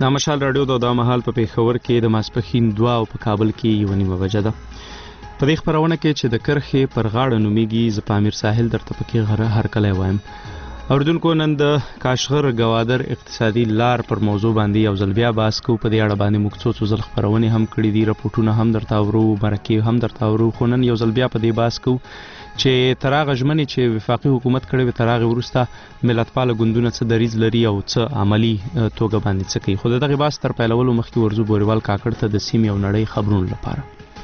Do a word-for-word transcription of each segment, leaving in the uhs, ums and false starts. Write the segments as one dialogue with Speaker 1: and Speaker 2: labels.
Speaker 1: د مشال راډیو د دا مهال په پیښور کې د ماسپښین دوه او په کابل کې یو نیمه بجه ده. په دې خپرونه کې چې د کرښې پر غاړه نومیږي، زه په امیر ساحل درته پکې غره هرکلی وایم. اوریدونکو، نن د کاشغر ګوادر اقتصادي لار پر موضوع باندې یو ځل بیا بحث کوو. په دې اړه باندې موږ څو څو ځل خپرونې هم کړي دي، رپورټونه هم درته اورو، مرکې هم درته اورو، خو نن یو ځل بیا په دې بحث کوو چې تر هغه ژمنې چې وفاقي حکومت کړې وي تر هغې وروسته ملتپاله ګوندونه څه دریځ لري او څه عملي توګه باندې څه کوي. خو د دغې بحث تر پیلولو مخکې ورځو بوریوال کاکړ ته د سیمې او نړۍ خبرونو لپاره.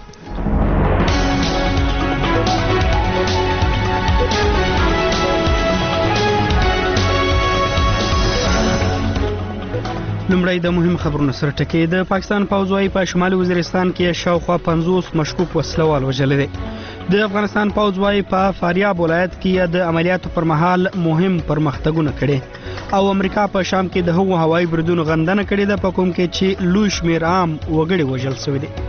Speaker 2: لومړی د مهم خبرونو سره ټکي. د پاکستان پوځ وايي په شمالي وزیرستان کې شاوخوا پنځوس مشکوک وسلوال وژلي دي. د افغانستان پوځ وايي په فاریاب ولایت کې د عملیاتو پر مهال مهم پرمختګونه کړي او امریکا په شام کې د هغو هوایي بریدونو غندنه کړې ده په کوم کې چې لوی شمېر عام وګړي وژل شوي دي.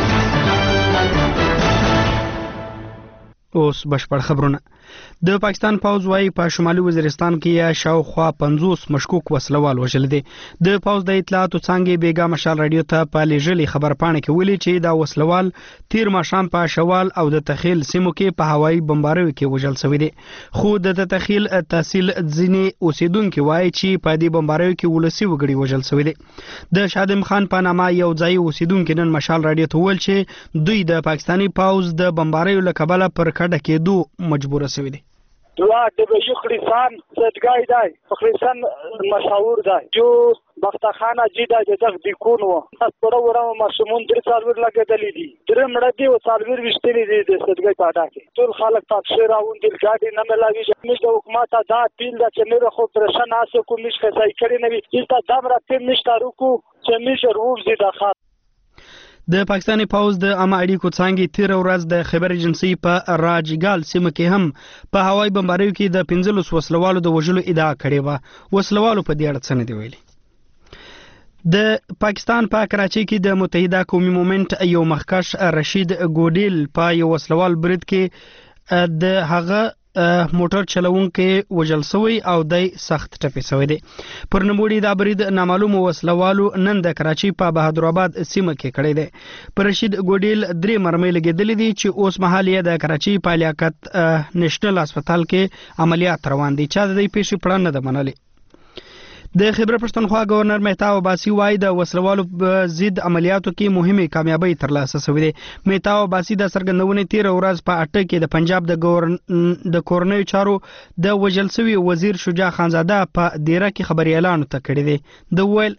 Speaker 2: اوس بشپړ خبرونه. د پاکستان پوځ وايي په شمالي وزیرستان کې شاوخوا پنځوس مشکوک وسلوال وژلي دي. د پوځ د اطلاعاتو څانګې بیګا مشال راډیو ته په لیږلي خبرپاڼه کې ویلي چې دا وسلوال تیر ماښام په شوال او د تخیل سیمو کې په هوایي بمباریو کې وژل شوي دي. خو د تخیل تحصیل ځینې اوسیدونکو وايي چې په دې بمباریو کې ولسي وګړي وژل شوي دي. د شادم خان په نامه یو ځایي اوسیدونکو نن مشال راډیو ته ویل چې دوی د پاکستاني پوځ د بمباریو له کبله پر کډه کېدو مجبور شوي دي.
Speaker 3: دوا دبیو خریسان زدگای دای خریسان مشهور دای جو بختخانه جیدا جزغ دیکون و اس پره ورم مسمون در سالور لګیدلې دي در مړه دی او سالور وشتلې دي د زدگای پاډا کې ټول خلک تاسو راون دل ګاډي نه ملاوي چې موږ د حکومت دا پیل د چنه خو پرشن اسه کوم مش خځای کړی نه وي چې دا دم راته مشتارو کو چې مش روز دي داخله.
Speaker 2: د پاکستاني پوځ د عامه اړیکو څانګې تیر ورځ د خبر ایجنسی په راجګال سیمه کې هم په هوایي بمباریو کې د پنځلس وسلوالو د وژلو ادعا کړې وه. وسلوالو په دې اړه څه نه دي ویلي. د پاکستان په کراچۍ کې د متحده قومي مومنت یو مخکښ رشید ګوډیل په یو وسلوال برید کې د هغه موټر چلوونکی وژل شوی او د سخت ټپي شوی دی. پر نوموړي دا برید نامعلومو وسلوالو نن د کراچۍ په بهادرآباد سیمه کې کړی دی. پر رشید ګوډیل درې مرمۍ لګېدلې دي چې اوس مهال یې د کراچۍ په لیاقت نېشنل هسپتال کې عملیات روان دي. چا د دې پیښې پړه نه ده منلې. د خیبر پښتونخوا گورنر مهتاب عباسي وايي د وسلوالو ضد عملیاتو کې مهمه کامیابی ترلاسه شوې ده. مهتاب عباسي د سرګندونې تیر ورځ په اټک کې د پنجاب د گورن د کورنیو چارو د وژل شوي وزیر شجاع خانزاده په دیره کې خبري اعلان وکړی دی. د ویل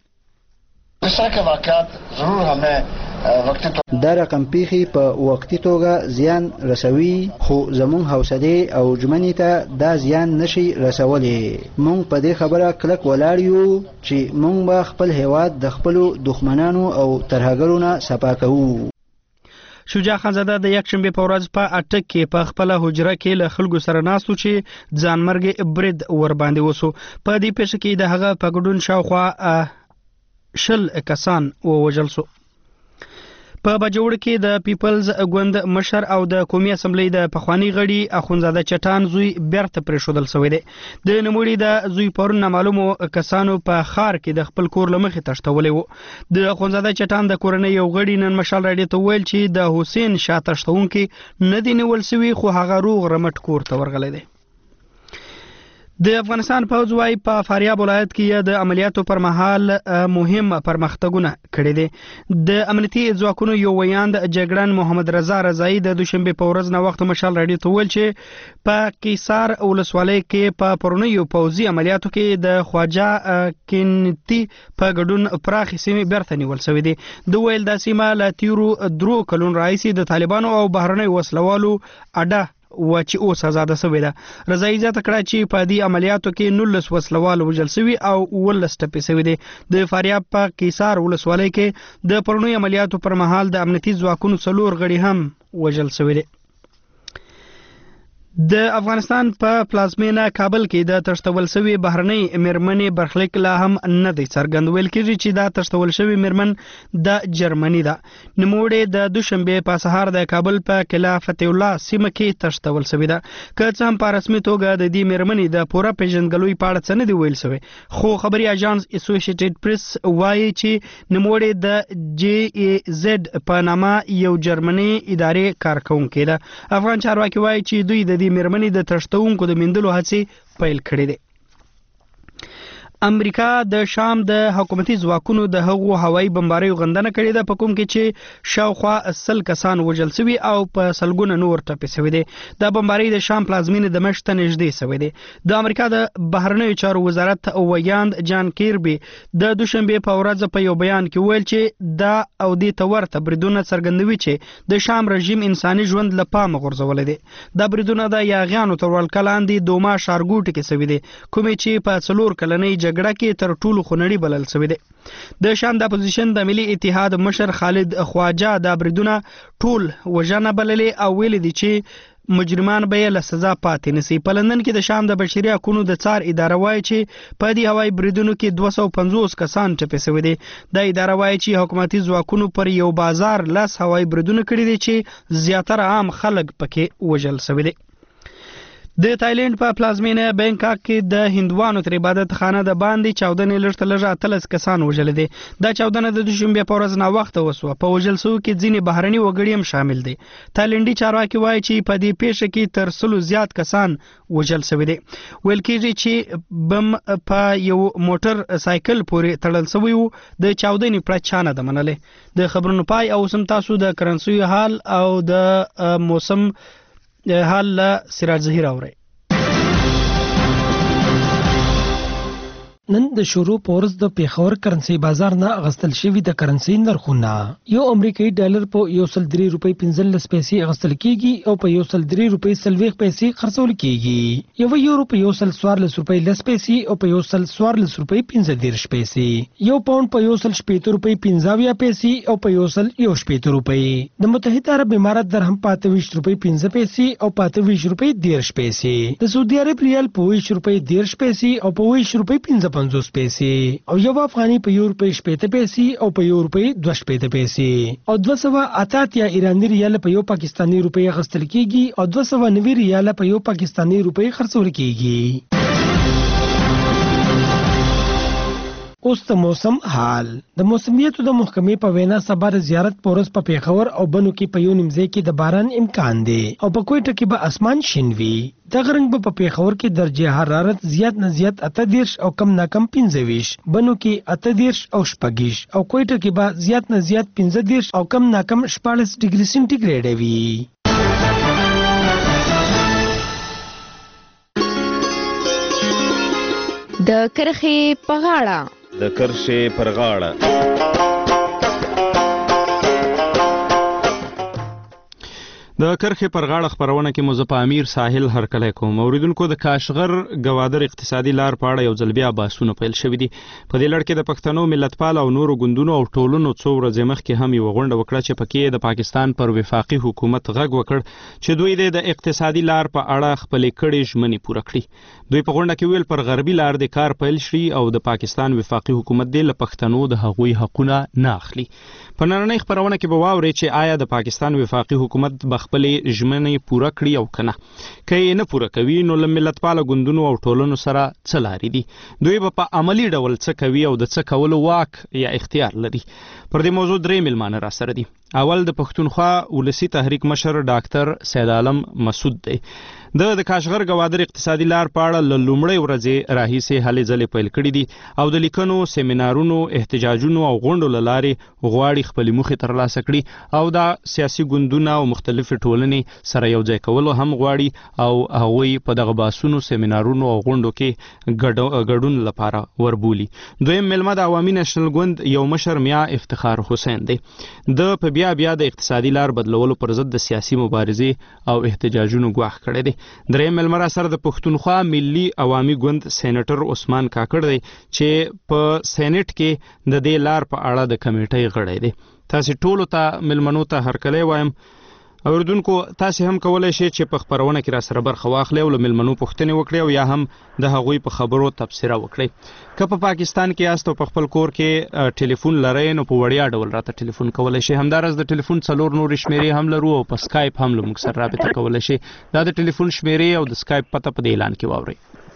Speaker 4: دا رقم پیخي په وقتی توګه زیان رسوي، خو زمون حوصله او ژمنې ته دا زیان نشي رسولي. مونږ په دې خبره کلک ولاړ یو چې مونږ به خپل هیواد د خپلو دښمنانو او ترهګرو نه صفا کوو.
Speaker 2: شجاع خانزاده د یکشنبه په ورځ په اټک کې په خپل حجره کې له خلکو سره ناستو چې ځانمرګ برید ور باندې وسو. په دې پیښه کې د هغه په ګډون شاوخوا شل کسان ووژل شو. په باجوړ کې د پیپلز ګوند مشر او د قومي اسمبلی د پخوانی غړي اخونزاده چټان زوی بیرته پرېښودل شوی دی. د نوموړي د زوی پرون نامعلومو کسانو په خار کې د خپل کور له مخې تښتولی و. د اخونزاده چټان د کورنۍ یو غړي نن مشال راډیو ته ویل چې د حسین شاه تښتونکي نه دي نیول شوي، خو هغه روغ رمټ کور ته ورغلی دی. د افغانستان پوځ وايي په فاریاب ولایت کې د عملیاتو پر مهال مهم پرمختګونه کړي دي. د امنیتي ځواکونو یو ویاند جګړن محمد رضا رضایی د دوشنبه په ورځ نه وخت مشال راډیو ته ویل چې په قیصار ولسوالۍ کې په پرونیو پوځي عملیاتو کې د خواجه کینتی په ګډون پراخې سیمې بیرته نیول شوې دي. د ویل دا سیمه له تیرو درو کلونو راهیسې د طالبانو او بهرنیو وسلوالو اډه و چې اوس آزاده شوې ده. رضایي زیاته کړه چې په دې عملیاتو کې نولس وسلوال وژل شوي او اوولس ټپي شوي دي. د فاریاب په قیصار ولسوالۍ کې د پرونیو عملیاتو پر مهال د امنیتي ځواکونو څلور غړي هم وژل شوي دي. د افغانستان په پلازمینه کابل کې د تشتول شوی بهرنۍ میرمنې برخلیک لا هم نه دی څرګند. ویل کېږي چې دا تشتول شوی میرمن د جرمني ده. نوموړې د دوشنبې په سهار د کابل په قلعه فتح الله سیمه کې تشتول شوی ده. که څه هم په رسمي توګه د دې میرمنې د پوره پیژندګلوۍ په اړه څه نه دی ویل شوی، خو خبري اژانس اسوسییټډ پریس وایي چې نوموړې د جی ای زد په نامه یو جرمني ادارې کارکونکې ده. افغان چارواکي وایي چې دوی د دې میرمنې د تښتونکو د میندلو هڅې پیل کړې دي. امریکا د شام د حکومتي ځواکونو د هغو هوایي بمباریو غندنه کړې ده، په کوم کې چې شاوخوا سل کسان وژل شوي او په سلګونه نور ټپي شوي دي. دا بمباري د شام پلازمینې دمشق ته نږدې شوی دی. د امریکا د بهرنیو چارو وزارت ویاند جان کیربي د دوشنبې په ورځ په یو بیان کې ویل چې دا او دې ته ورته بریدونه څرګندوي چې د شام رژیم انساني ژوند له پامه غورځولی دی. دا بریدونه د یاغیانو تر ولکه لاندې دوما ښارګوټي کې شوي دي، کومې چې په څلور کلنۍ جګړه کې تر ټولو خونړي بلل شوی دی. د شام د اپوزیشن د ملي اتحاد مشر خالد خواجه دا بریدونه ټول وژنه بللې او ویلي دي چې مجرمان به یې له سزا پاتې نسی. په لندن کې د شام د بشري حقوقو د څار اداره وایي چې په دې هوایي بریدونو کې دوه سوه پنځوس کسان ټپي شوي دي. دا اداره وایي چې حکومتي ځواکونو پر یو بازار لس هوایي بریدونه کړي دي چې زیاتره عام خلک پکې وژل شوي دي. د تایلند په پلازمینه بینکاک کې د هندوانو تر عبادت خانه د باندې چاودنې لږ تر لږه اتلس کسان وژل دي. دا چاودنه د دوشنبې په ورځ ناوخته وسوه. په وژل شوو کې ځینې بهرني وګړي هم شامل دي. تایلندي چارواکي وایي چې په دې پیښه کې تر سلو زیات کسان وژل شوي دي. ویل کېږي چې بم په یو موټر سایکل پورې تړل شوی و. د چاودنې پړه چا نه ده منلې. د خبرونو پای او سم تاسو د کرنسیو حال او د موسم حال له سراج ظهیر اورئ.
Speaker 5: نن د شروع پورز د پیښور کرنسي بازار نه اغستل شوی د کرنسي نرخونه یو امریکایي ډالر په یو سل درې روپۍ پنځلس پیسې اغستل کیږي او په یو سل درې روپۍ څلوېښت پیسې خرڅول کیږي. یو یورو په یو سل څوارلس روپۍ لس پیسې او په یو سل څوارلس روپۍ پنځه دېرش پیسې. یو پاونډ په یو سل شپېته روپۍ پنځه اویا پیسې او په یو سل یو شپېته روپۍ. د متحده عرب امارات درهم په اته ویشت روپۍ پنځه پیسې او په اته ویشت روپۍ دېرش پیسې. د سعودي عرب ریال په ویشت روپۍ دېرش پیسې او په ویشت روپۍ پنځه پنځوس پیسې او یو افغاني په یو روپۍ شپېته پیسې او په یو روپۍ دوه شپېته پیسې او دوه سوه اته اتیا ایراني ریال په یو پاکستاني روپۍ اخیستل کیږي او دوه سوه نوي ریال په یو پاکستاني روپۍ خرڅول کیږي. اوس د موسم حال. د موسمیاتو د محکمې په وینا سبا د زیارت پورس په پیښور او بنو کې په یو نیمځای کې د باران امکان دی او په کوټه کې به اسمان شین وي. دغه رنګ به په پیښور کې درجه حرارت زیات نه زیات اته دېرش او کم نه کم پنځه ویشت، بنو کې اته دېرش او شپږ او کوټه کې به زیات نه زیات پنځه دېرش او کم نه کم شپاړس ډیګري سنټیګریډ وي.
Speaker 6: د کرخې په غاړه
Speaker 7: د کرښې پر غاړه.
Speaker 1: د کرخې پر غاړه خبرونه کې مو زه په امیر ساحل هرکلی کوم. اوریدونکو د کاشغر ګوادر اقتصادي لار په اړه یو ځل بیا بحثونه پیل شوي دي. په دې لړ کې د پښتنو ملتپال او نورو ګوندونو او ټولنو څو ورځې مخکې هم یوه غونډه وکړه چې پکې د پاکستان پر وفاقي حکومت غږ وکړ چې دوی د اقتصادي لار په اړه خپلې کړې ژمنې پوره کړي. دوی په غونډه کې ویل پر غربي لار د کار پیل شي او د پاکستان وفاقي حکومت دې له پښتنو د هغوی حقونه نه اخلي. په نننۍ خبرونه کې به واورئ چې آیا د پاکستان وفاقي حکومت به خپلې ژمنې پوره کړي او که نه. که یې نه پوره کوي نو له ملتپاله ګوندونو او ټولنو سره څه لارې دي؟ دوی به په عملي ډول څه کوي او د څه کولو واک یا اختیار لري؟ پر دې موضوع درې میلمانه را سره دي. اول د پښتونخوا ولسي تحریک مشر ډاکټر سید عالم مسعود دی. د د کاشغر ګوادر اقتصادي لار په اړه له لومړۍ ورځې راهیسې هلې ځلې پیل کړي دي او د لیکنو، سیمینارونو، احتجاجونو او غونډو له لارې غواړي خپلې موخې ترلاسه کړي او دا سیاسي ګوندونه او مختلفې ټولنې سره یو ځای کولو هم غواړي او هغوی په دغه بحثونو، سیمینارونو او غونډو کې ګډون لپاره وربولي. دویم میلمه د عوامي نېشنل ګوند یو مشر میا افتخار حسین دی. د په بیا بیا د اقتصادي لار بدلولو پر ضد د سیاسي مبارزې او احتجاجونو ګواښ کړی دی. دریم میلمه را سره د پښتونخوا ملي عوامي ګوند سینیټر عثمان کاکړ دی چې په سینټ کې د دې لار په اړه د کمیټۍ غړی دی. تاسې ټولو ته میلمنو ته هرکلی وایم. اوردونکو تاسو هم کولای شئ چې په خبرونه کې را سره برخه واخلئ او له ملمنو پوښتنې وکړئ او یا هم د هغوی په خبرو تبصره وکړئ. که په پاکستان کې یاست او په خپل کور کې ټلیفون لرئ نو په وړیا ډول راته ټلیفون کولای شئ. همدارس د ټلیفون څلور نورې شمیرې هم لرو او په سکایپ هم له موږ سره رابطه کولای شئ. دا د ټلیفون شمیرې او د سکایپ پته په دې اعلان کې واورئ.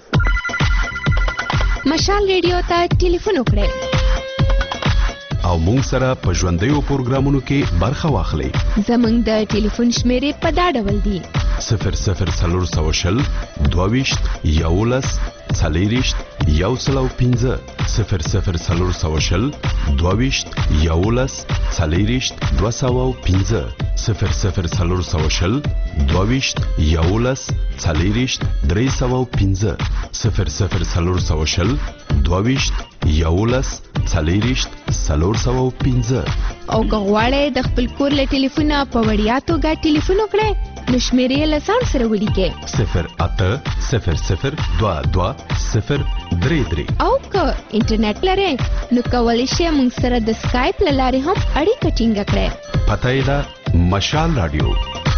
Speaker 6: مشال ریډیو ته ټلیفون وکړئ
Speaker 8: او مونږ سره په ژوندیو پروګرامونو کې برخه واخلئ.
Speaker 6: زمونږ د ټلیفون شمیرې په دا ډول دي:
Speaker 8: صفر صفر څلور سوه شل دوه ویشت یولس څلېرویشت یو سل او پنځه صفر صفر څلور سوه شل دوه ویشت یولس څلېرویشت دوه سوه او پنځه صفر صفر څلور سوه شل دوه ویشت یولس څلېرویشت درې سوه او پنځه صفر صفر څلور سوه شل دوه ویشت یولس څلېرویشت څلور سوه او پنځه.
Speaker 6: او که غواړئ د خپل کور له ټلیفونه په وړیا توګه ټلیفون وکړئ نو شمیرې له ځان سره ولیکئ:
Speaker 8: صفر اته صفر صفر دوه دوه صفر درې درې.
Speaker 6: او که انټرنیټ لرئ نو کولی شئ موږ سره د سکایپ له لارې هم اړیکه ټینګه کړئ.
Speaker 8: پته یې ده مشال رادیو.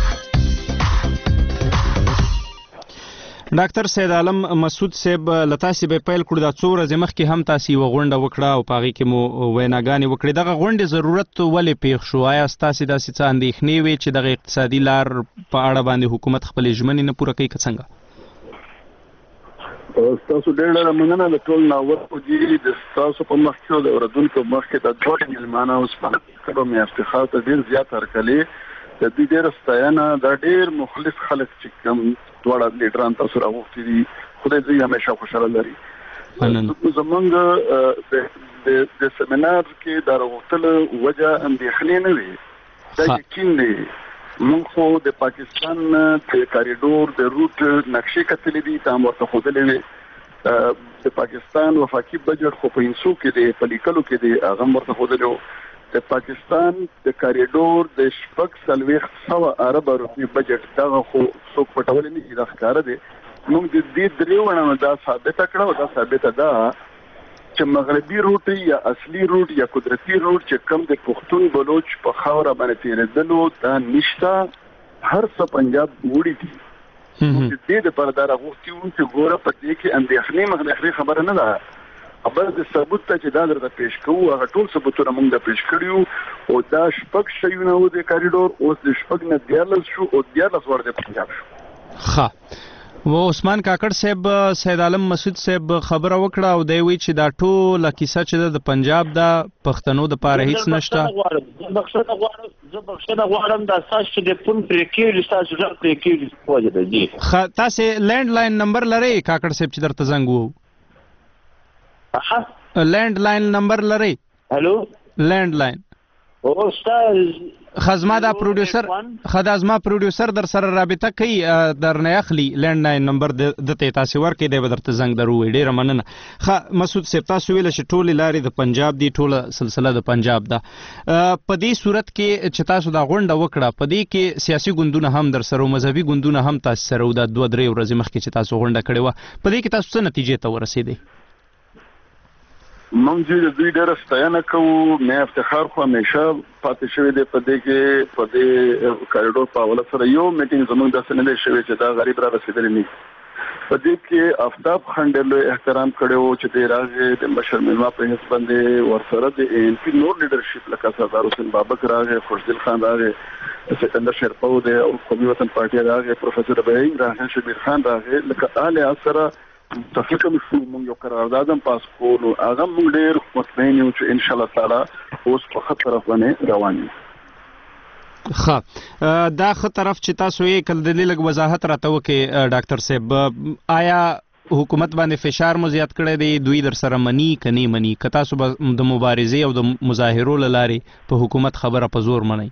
Speaker 1: ډاکټر سید عالم مسعود صاحب له تاسې به پیل کړو. دا څو ورځې مخکې هم تاسې یوه غونډه وکړه او په هغې کې مو ویناګانې وکړې. دغه غونډې ضرورت ولې پیښ شو؟ آیا ستاسې داسې څه اندېښنې وې چې دغه اقتصادي لار په اړه باندې حکومت خپلې ژمنې نه پوره کوي که څنګه؟
Speaker 9: ستاسو ډېر ډېره مننه د ټول ناوړو دي د ستاسو په مخ کې او د اورېدونکو مخ کې د دواړو مېلمانه اوس په کبه مې افتخار ته ډېر زیات هرکلې د دوی ډېره ستاینه. دا ډېر مخلص خلک چې کوم دواړه لیډران تاسو راغوښتي دي خدای دوی همیشه خوشحاله لري. زمونږ د سیمینار کې دا راغوښتلو وجه اندېښنې نه وي، دا یقین دی. موږ خو د پاکستان د کاریډور د روټ نقشې کتلې دي، تا هم ورته ښودلې وې. د پاکستان وفاقي بجټ خو په انسو کې دی، په لیکلو کې دی، هغه هم ورته ښودلی و. د پاکستان د کاریډور د شپږ څلوېښت سوه اربه روپۍ بجټ دغه خو څوک پټولی نه شي، دا ښکاره دی. موږ د دې درې ونه دا ثابته کړه او دا ثابته ده چې مغربي روټ یا اصلي روټ یا قدرتي روټ چې کم د پښتون بلوچ په خاوره باندې تېرېدلو دا نشته، هر څه پنجاب وړي دي. موږ د دې دپاره دا راغوښتي وو چې ګوره په دې کې اندېښنې مغربي خبره نه ده. خبر د ثبوت ته چې دا درته پیش کوو هغه ټول ثبوتونه موږ د پیش کړي او دا شپږ شیونه وو د کاریډور، اوس د شپږ نه دیارلس شو او دیارلس ور د پنجاب شو.
Speaker 1: ښه، و عثمان کاکړ صاحب سید عالم مسعود صاحب خبره وکړه او دی وایي چې دا ټوله کیسه چې ده د پنجاب ده پښتنو دپاره هېڅ نشته.
Speaker 3: زه بخښنه غواړم دا ستاسو چې د فون پرې کېږي ستاسو غږ پرې کېږي په وجه د دې.
Speaker 1: ښه، تاسې لینډ لاین نمبر لرئ کاکړ صاحب چې درته زنګ وو؟ لینډ لاین نمبر لرئ؟
Speaker 3: هلو
Speaker 1: لینډ لاین
Speaker 3: او استاد
Speaker 1: خزما دا پروډوسر خدا زما پروډوسر در سره رابطه کوي، در نه اخلي لینډ لاین نمبر دته تاسو ورکې دی به درته زنګ درو وي. ډیره مننه. ښه مسعود صاحب تاسو ویل چې ټولې لارې د پنجاب دي، ټوله سلسله د پنجاب ده. په دې صورت کې چې تاسو دا غونډه وکړه په دې کې سیاسي ګوندونه هم در سره او مذهبي ګوندونه هم تاسو سره او دا دوه درې ورځې مخکې چې تاسو غونډه کړې وه په دې کې تاسو څه نتیجې ته ورسېدئ؟
Speaker 9: موږ چې د دوی ډېره ستاینه کوو. مې افتخار خو همیشه پاتې شوی دی په دې کې په دې کاریډور په حواله سره یو میټینګ زموږ داسې نه دی شوی چې دا غریب را رسېدلی نه. په دې کې آفتاب خان ډېر لوی احترام کړی و چې دی راغی د مشر مېلمه په حیث باندې ورسره د اے این پي نور لیډرشپ لکه سردار حسین بابک راغی، خوشدل خان راغی، سکندر شیرپو دی او قومي وطن پارټي راغی، پروفیسر ابراهیم راغی، شبیر خان راغی، لکه آل سره متفقه شو. موږ یو قرارداد هم پاس کړو، هغه موږ ډېر مطمئن یو چې انشاءالله تعالی اوس په ښه طرف باندې روان یو.
Speaker 1: ښه، دا ښه طرف چې تاسو یې کل د دې لږ وضاحت راته وکړئ ډاکټر صاحب. آیا حکومت باندې فشار مو زیات کړی دی؟ دوی در سره مني که نه مني؟ که تاسو به د مبارزې او د مظاهرو له لارې په حکومت خبره په زور منئ؟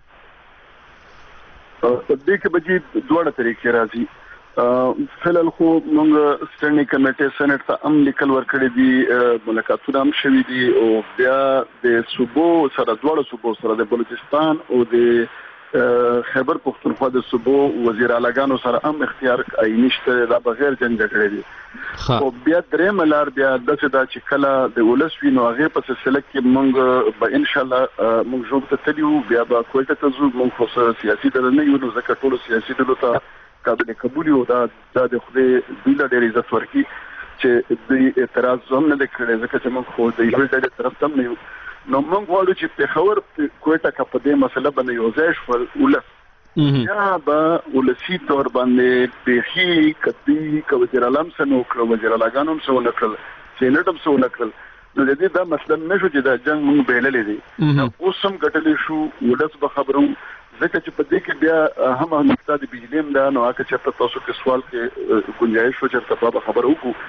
Speaker 9: په دې کې به چې دواړه طریقې راځي. فلل خو موږ سټینډینګ کمیټې سېنټ ته هم لیکل ورکړي دي، ملاقاتونه هم شوي دي او بیا د صوبو سره دواړو صوبو سره د بلوچستان او د خیبر پختونخوا د صوبو وزیر اعلیګانو سره هم اختیار عیني شته دا بغیر جنگ جګړې دي او بیا درې ملار بیا د څه دا چې کله د ولس وینو هغه په سلسله کې موږ به ان شاء الله موږ جوړ ته تلیو بیا به کوټه ته ځو موږ خو سیاسي ډله نه یو نو ځکه ټول سیاسي ډلو ته قابل قبول یو دا د خدای د ډېر عزت ورکړي چې د اعتراض هم نه کړي ځکه چې موږ خو د یو ډېر طرف تم نه یو نو موږ غواړو چې په خبر کوټه کا په دې مسله باندې یو ځای شو ولس یا به ولسی تور باندې په هی کدي کو وزیر اعظم سره نو وزیر اعلیګانو سره نکړل سېنټم سره نکړل نو د دې دا مسله نشو چې دا جنگ موږ بیللې دي اوس هم ګټلې شو ولس به خبرو ځکه چې په دې کې بیا هم نقطه د بجلیم دا نو هغه چې تاسو کې سوال کې گنجائش شو چې تاسو خبر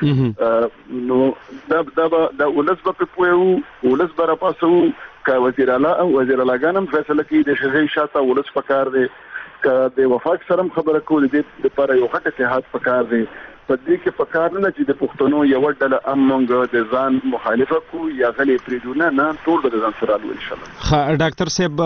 Speaker 9: وکړو نو دا دا دا ولس په پوهو ولس به راپاسو کا وزیر اعلی او وزیر اعلیګانم فیصله کوي د شغې شاته ولس پکار دی کا د وفاق سره خبره کول دي د لپاره یو غټ اتحاد پکار دی په دې کې پکار نه چې د پښتنو یو ډله امونګ د ځان مخالفه کو یا غلې پریدونه نه ټول د ځان سره ان شاء الله.
Speaker 1: خا ډاکټر صاحب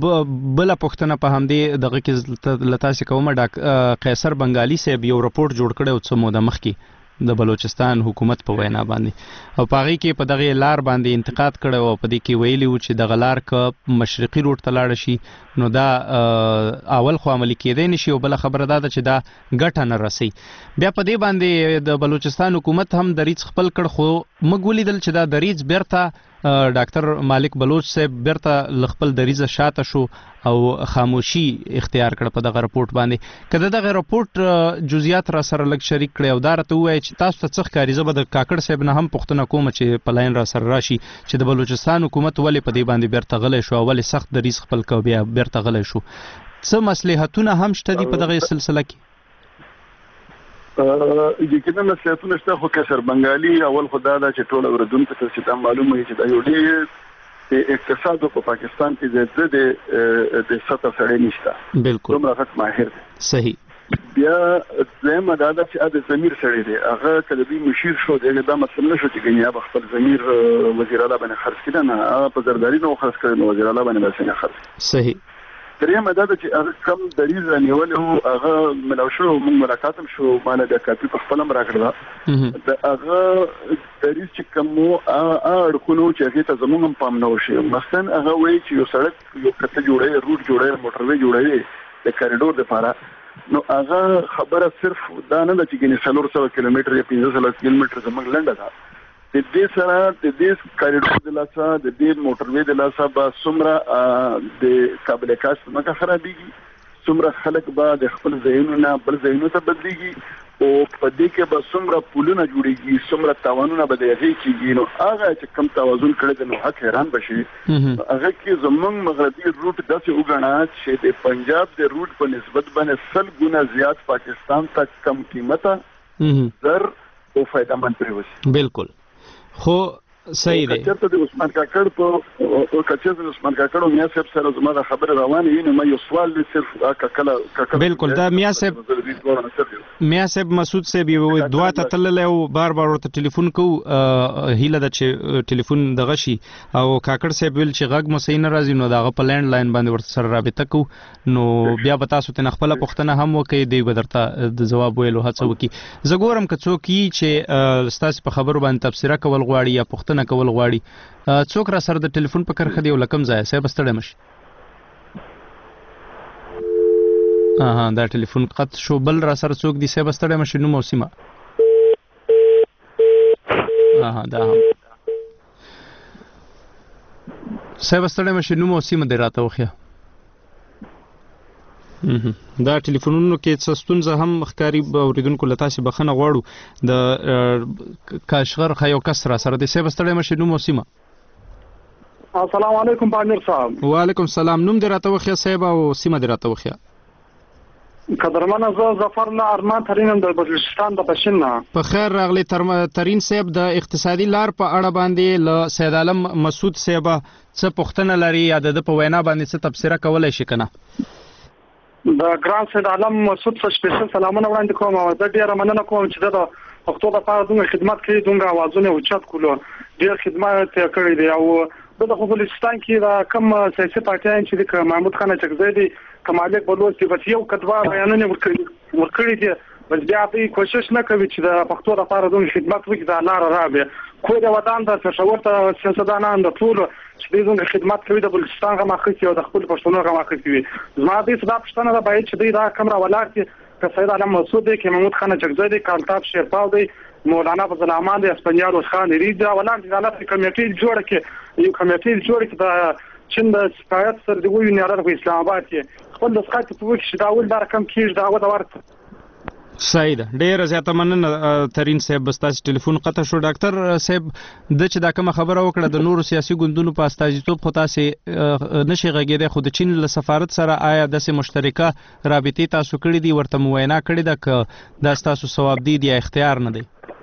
Speaker 1: بل پښتنه په همدې دغه کې لتا سي کومه ډاک قیصر بنگالي صاحب یو رپورت جوړ کړی او څه موده مخکې د بلوچستان حکومت په وینا باندې او پاغي کې په دغه لار باندې انتقاد کړو او په دې کې ویلي و چې دغه لار ک مشرقي روټ ته لاړ شي نو دا اول خو عملي کېدای نشي او بل خبره ده چې دا ګټه نه رسي بیا په دې باندې د بلوچستان حکومت هم دریځ خپل کړ خو موږ ولیدل چې دا دریځ بیرته ډاکټر مالک بلوچ صاحب بیرته خپل دریځ شاته شو او خاموشي اختیار کړ په دغه رپورت باندې کله دغه رپورت جزئیات را سره لږ شریک کړي او دا راته وایي چې تاسو ته څه ښکاري زه به د کاکړ صاحب نه هم پوښتنه کوم چې په لاین را سره راشي چې د بلوچستان حکومت ولې په دې باندې بیرته غلی شو او ولې سخت دریځ خپل کو بیا بیرته غلی شو څه مصلحتونه هم شته دي په دغه سلسله کې
Speaker 9: یقینا مسلحتونه شته خو قیصر بنگالي اول خدا دا چې ټول اوردونکو ته چې معلومه وي چې دا یو ډېر اقتصاد په پاکستان کې د د د سطح سره نشته
Speaker 1: بالکل
Speaker 9: کوم راځه ماهر
Speaker 1: صحیح
Speaker 9: بیا زموږ دا د چې د ضمیر سره دی هغه کله به مشیر شو دا مسله شو چې ګنیا په خپل ضمیر وزیر اعلی باندې خرڅ کړي نه په زرداری نو خرڅ کړي نو وزیر اعلی باندې باندې خرڅ
Speaker 1: صحیح
Speaker 9: درېمه دا چې هغه کم دریز رانیول هو هغه ملوشو موږ ملاقات هم شو مانه د کاپی په خپل هم راکړه دا هغه دریز چې کوم اړ کولو چې هغه ته زموږ هم پام نه وشي مثلا هغه وایي چې یو سړک یو کته جوړه روټ جوړه موټروي جوړه د کریډور لپاره نو هغه خبره صرف دا نه چې ګنې څلور سوه کیلومتر یا پنځه سوه کیلومتر زموږ لنډه ده د دې سره د دې کریډور د لاسه د دې موټروي د لاسه به څومره د قابل کاش مکه خرابېږي څومره خلک به د خپل ځایونو نه بل ځایونو ته بدلېږي او په دې کې به څومره پولونه جوړېږي څومره تاوانونه به د هغې کېږي نو هغه چې کم توازن کړی دی نو حق حیران به شي هغه کې زموږ مغربي روټ داسې وګڼه چې د پنجاب د روټ په نسبت باندې سل ګونه زیات پاکستان ته کم قیمته زر او فایدهمند پرېوځي
Speaker 1: بالکل خو صحیح دی
Speaker 9: کچته د عثمان کاکړ په او کچته د عثمان کاکړ او میا صاحب سره زما د خبره روانه وي نو ما یو سوال دې صرف کاکړ
Speaker 1: بالکل دا میا صاحب میا صاحب مسعود صاحب یو دوا ته تلل او بار بار ورته ټلیفون کو هیله د چې ټلیفون دغه شي او کاکړ صاحب ویل چې غږ مو صحیح نه راځي نو دغه په لینډ لاین باندې ورته سره رابطه کو نو بیا به تاسو ته خپل پوښتنه هم وکړي دی بدرته د جواب ویلو هڅه وکړي زه ګورم که څوک چې ستاسو په خبرو باندې تبصره کول غواړي یا پوښتنه کول غواړي څوک را سره د ټلیفون په کرخه دی ولکم ځای صاحب ستړی مشي اها دا ټلیفون قط شو بل را سره څوک دی صاحب ستړی مشي نو موسمه اها دا هم صاحب ستړی مشي نو موسمه دی راته وخیا دا ټلیفونونو کې څه ستونزه هم ښکاري اوریدونکو له تاسې بخښنه غواړو د کاشغر ښه یو کس را سره دی صاحب ستړی مشي نوم او سیمه
Speaker 3: السلام علیکم پامیر صاحب
Speaker 1: وعلیکم السلام نوم دې راته وښیه صاحب او سیمه دې راته وښیه
Speaker 3: قدرمنه زه ظفر الله ارمان ترین د بلوچستان د پښین نه
Speaker 1: په خیر راغلی ترین صاحب د اقتصادي لار په اړه باندې له سید عالم مسعود صاحب څه پوښتنه لري یا د په وینا باندې څه تبصره کولای شي کنه
Speaker 3: د ګران سید عالم مسعود څخه سپیشل سلامونه وړاندې کوم او زه ډیره مننه کوم چې د پښتو لپاره دومره خدمت کوي دومره اوازونه اوچت کولو ډیر خدمت کړی دی او د بلوچستان کې دا کم سیاسي پارټیان چې د محمود خان چکزی دی کمالک بلوچ بس یو کتبه بیانونه ورکړي ورکړي دي بس بیا دوی کوشش نه کوي چې د پښتو لپاره دوی خدمت وکړي د لار رابه خو د وطن د پېښور ته سیاستدانان د ټول چې دوی خدمت کوي د بلوچستان غما خسي او د خپل پښتونو غما خسي زما دې صدا پښتنه د باید چې دوی دا کمره ولارتي که سید علم مسعود دی که محمود خان چغزی دی کالتاب شیرپاو دی مولانا فضل الرحمن دی اسپانیال خان ریدا ولارتي د حالت کمیټې جوړه کې یو کمیټې جوړه کې د چین د سپایت سره دی ویو نه په اسلام آباد کې خپل د سقاط په وخت چې دا ول دا رقم کېږي دا و دا ورته
Speaker 1: سید ډیر زیاته مننه ترين صاحب بس تاسو ټلیفون قطع شو ډاکټر صاحب د چې دا کوم خبره وکړه د نورو سیاسي ګوندونو په استازیتوب خو تاسو نشي غږیدای خو د چین له سفارت سره آیا د سه مشترکه رابطې تاسو کړې دي ورته موینا کړې ده ک د تاسو ثواب دي یا اختیار نه دی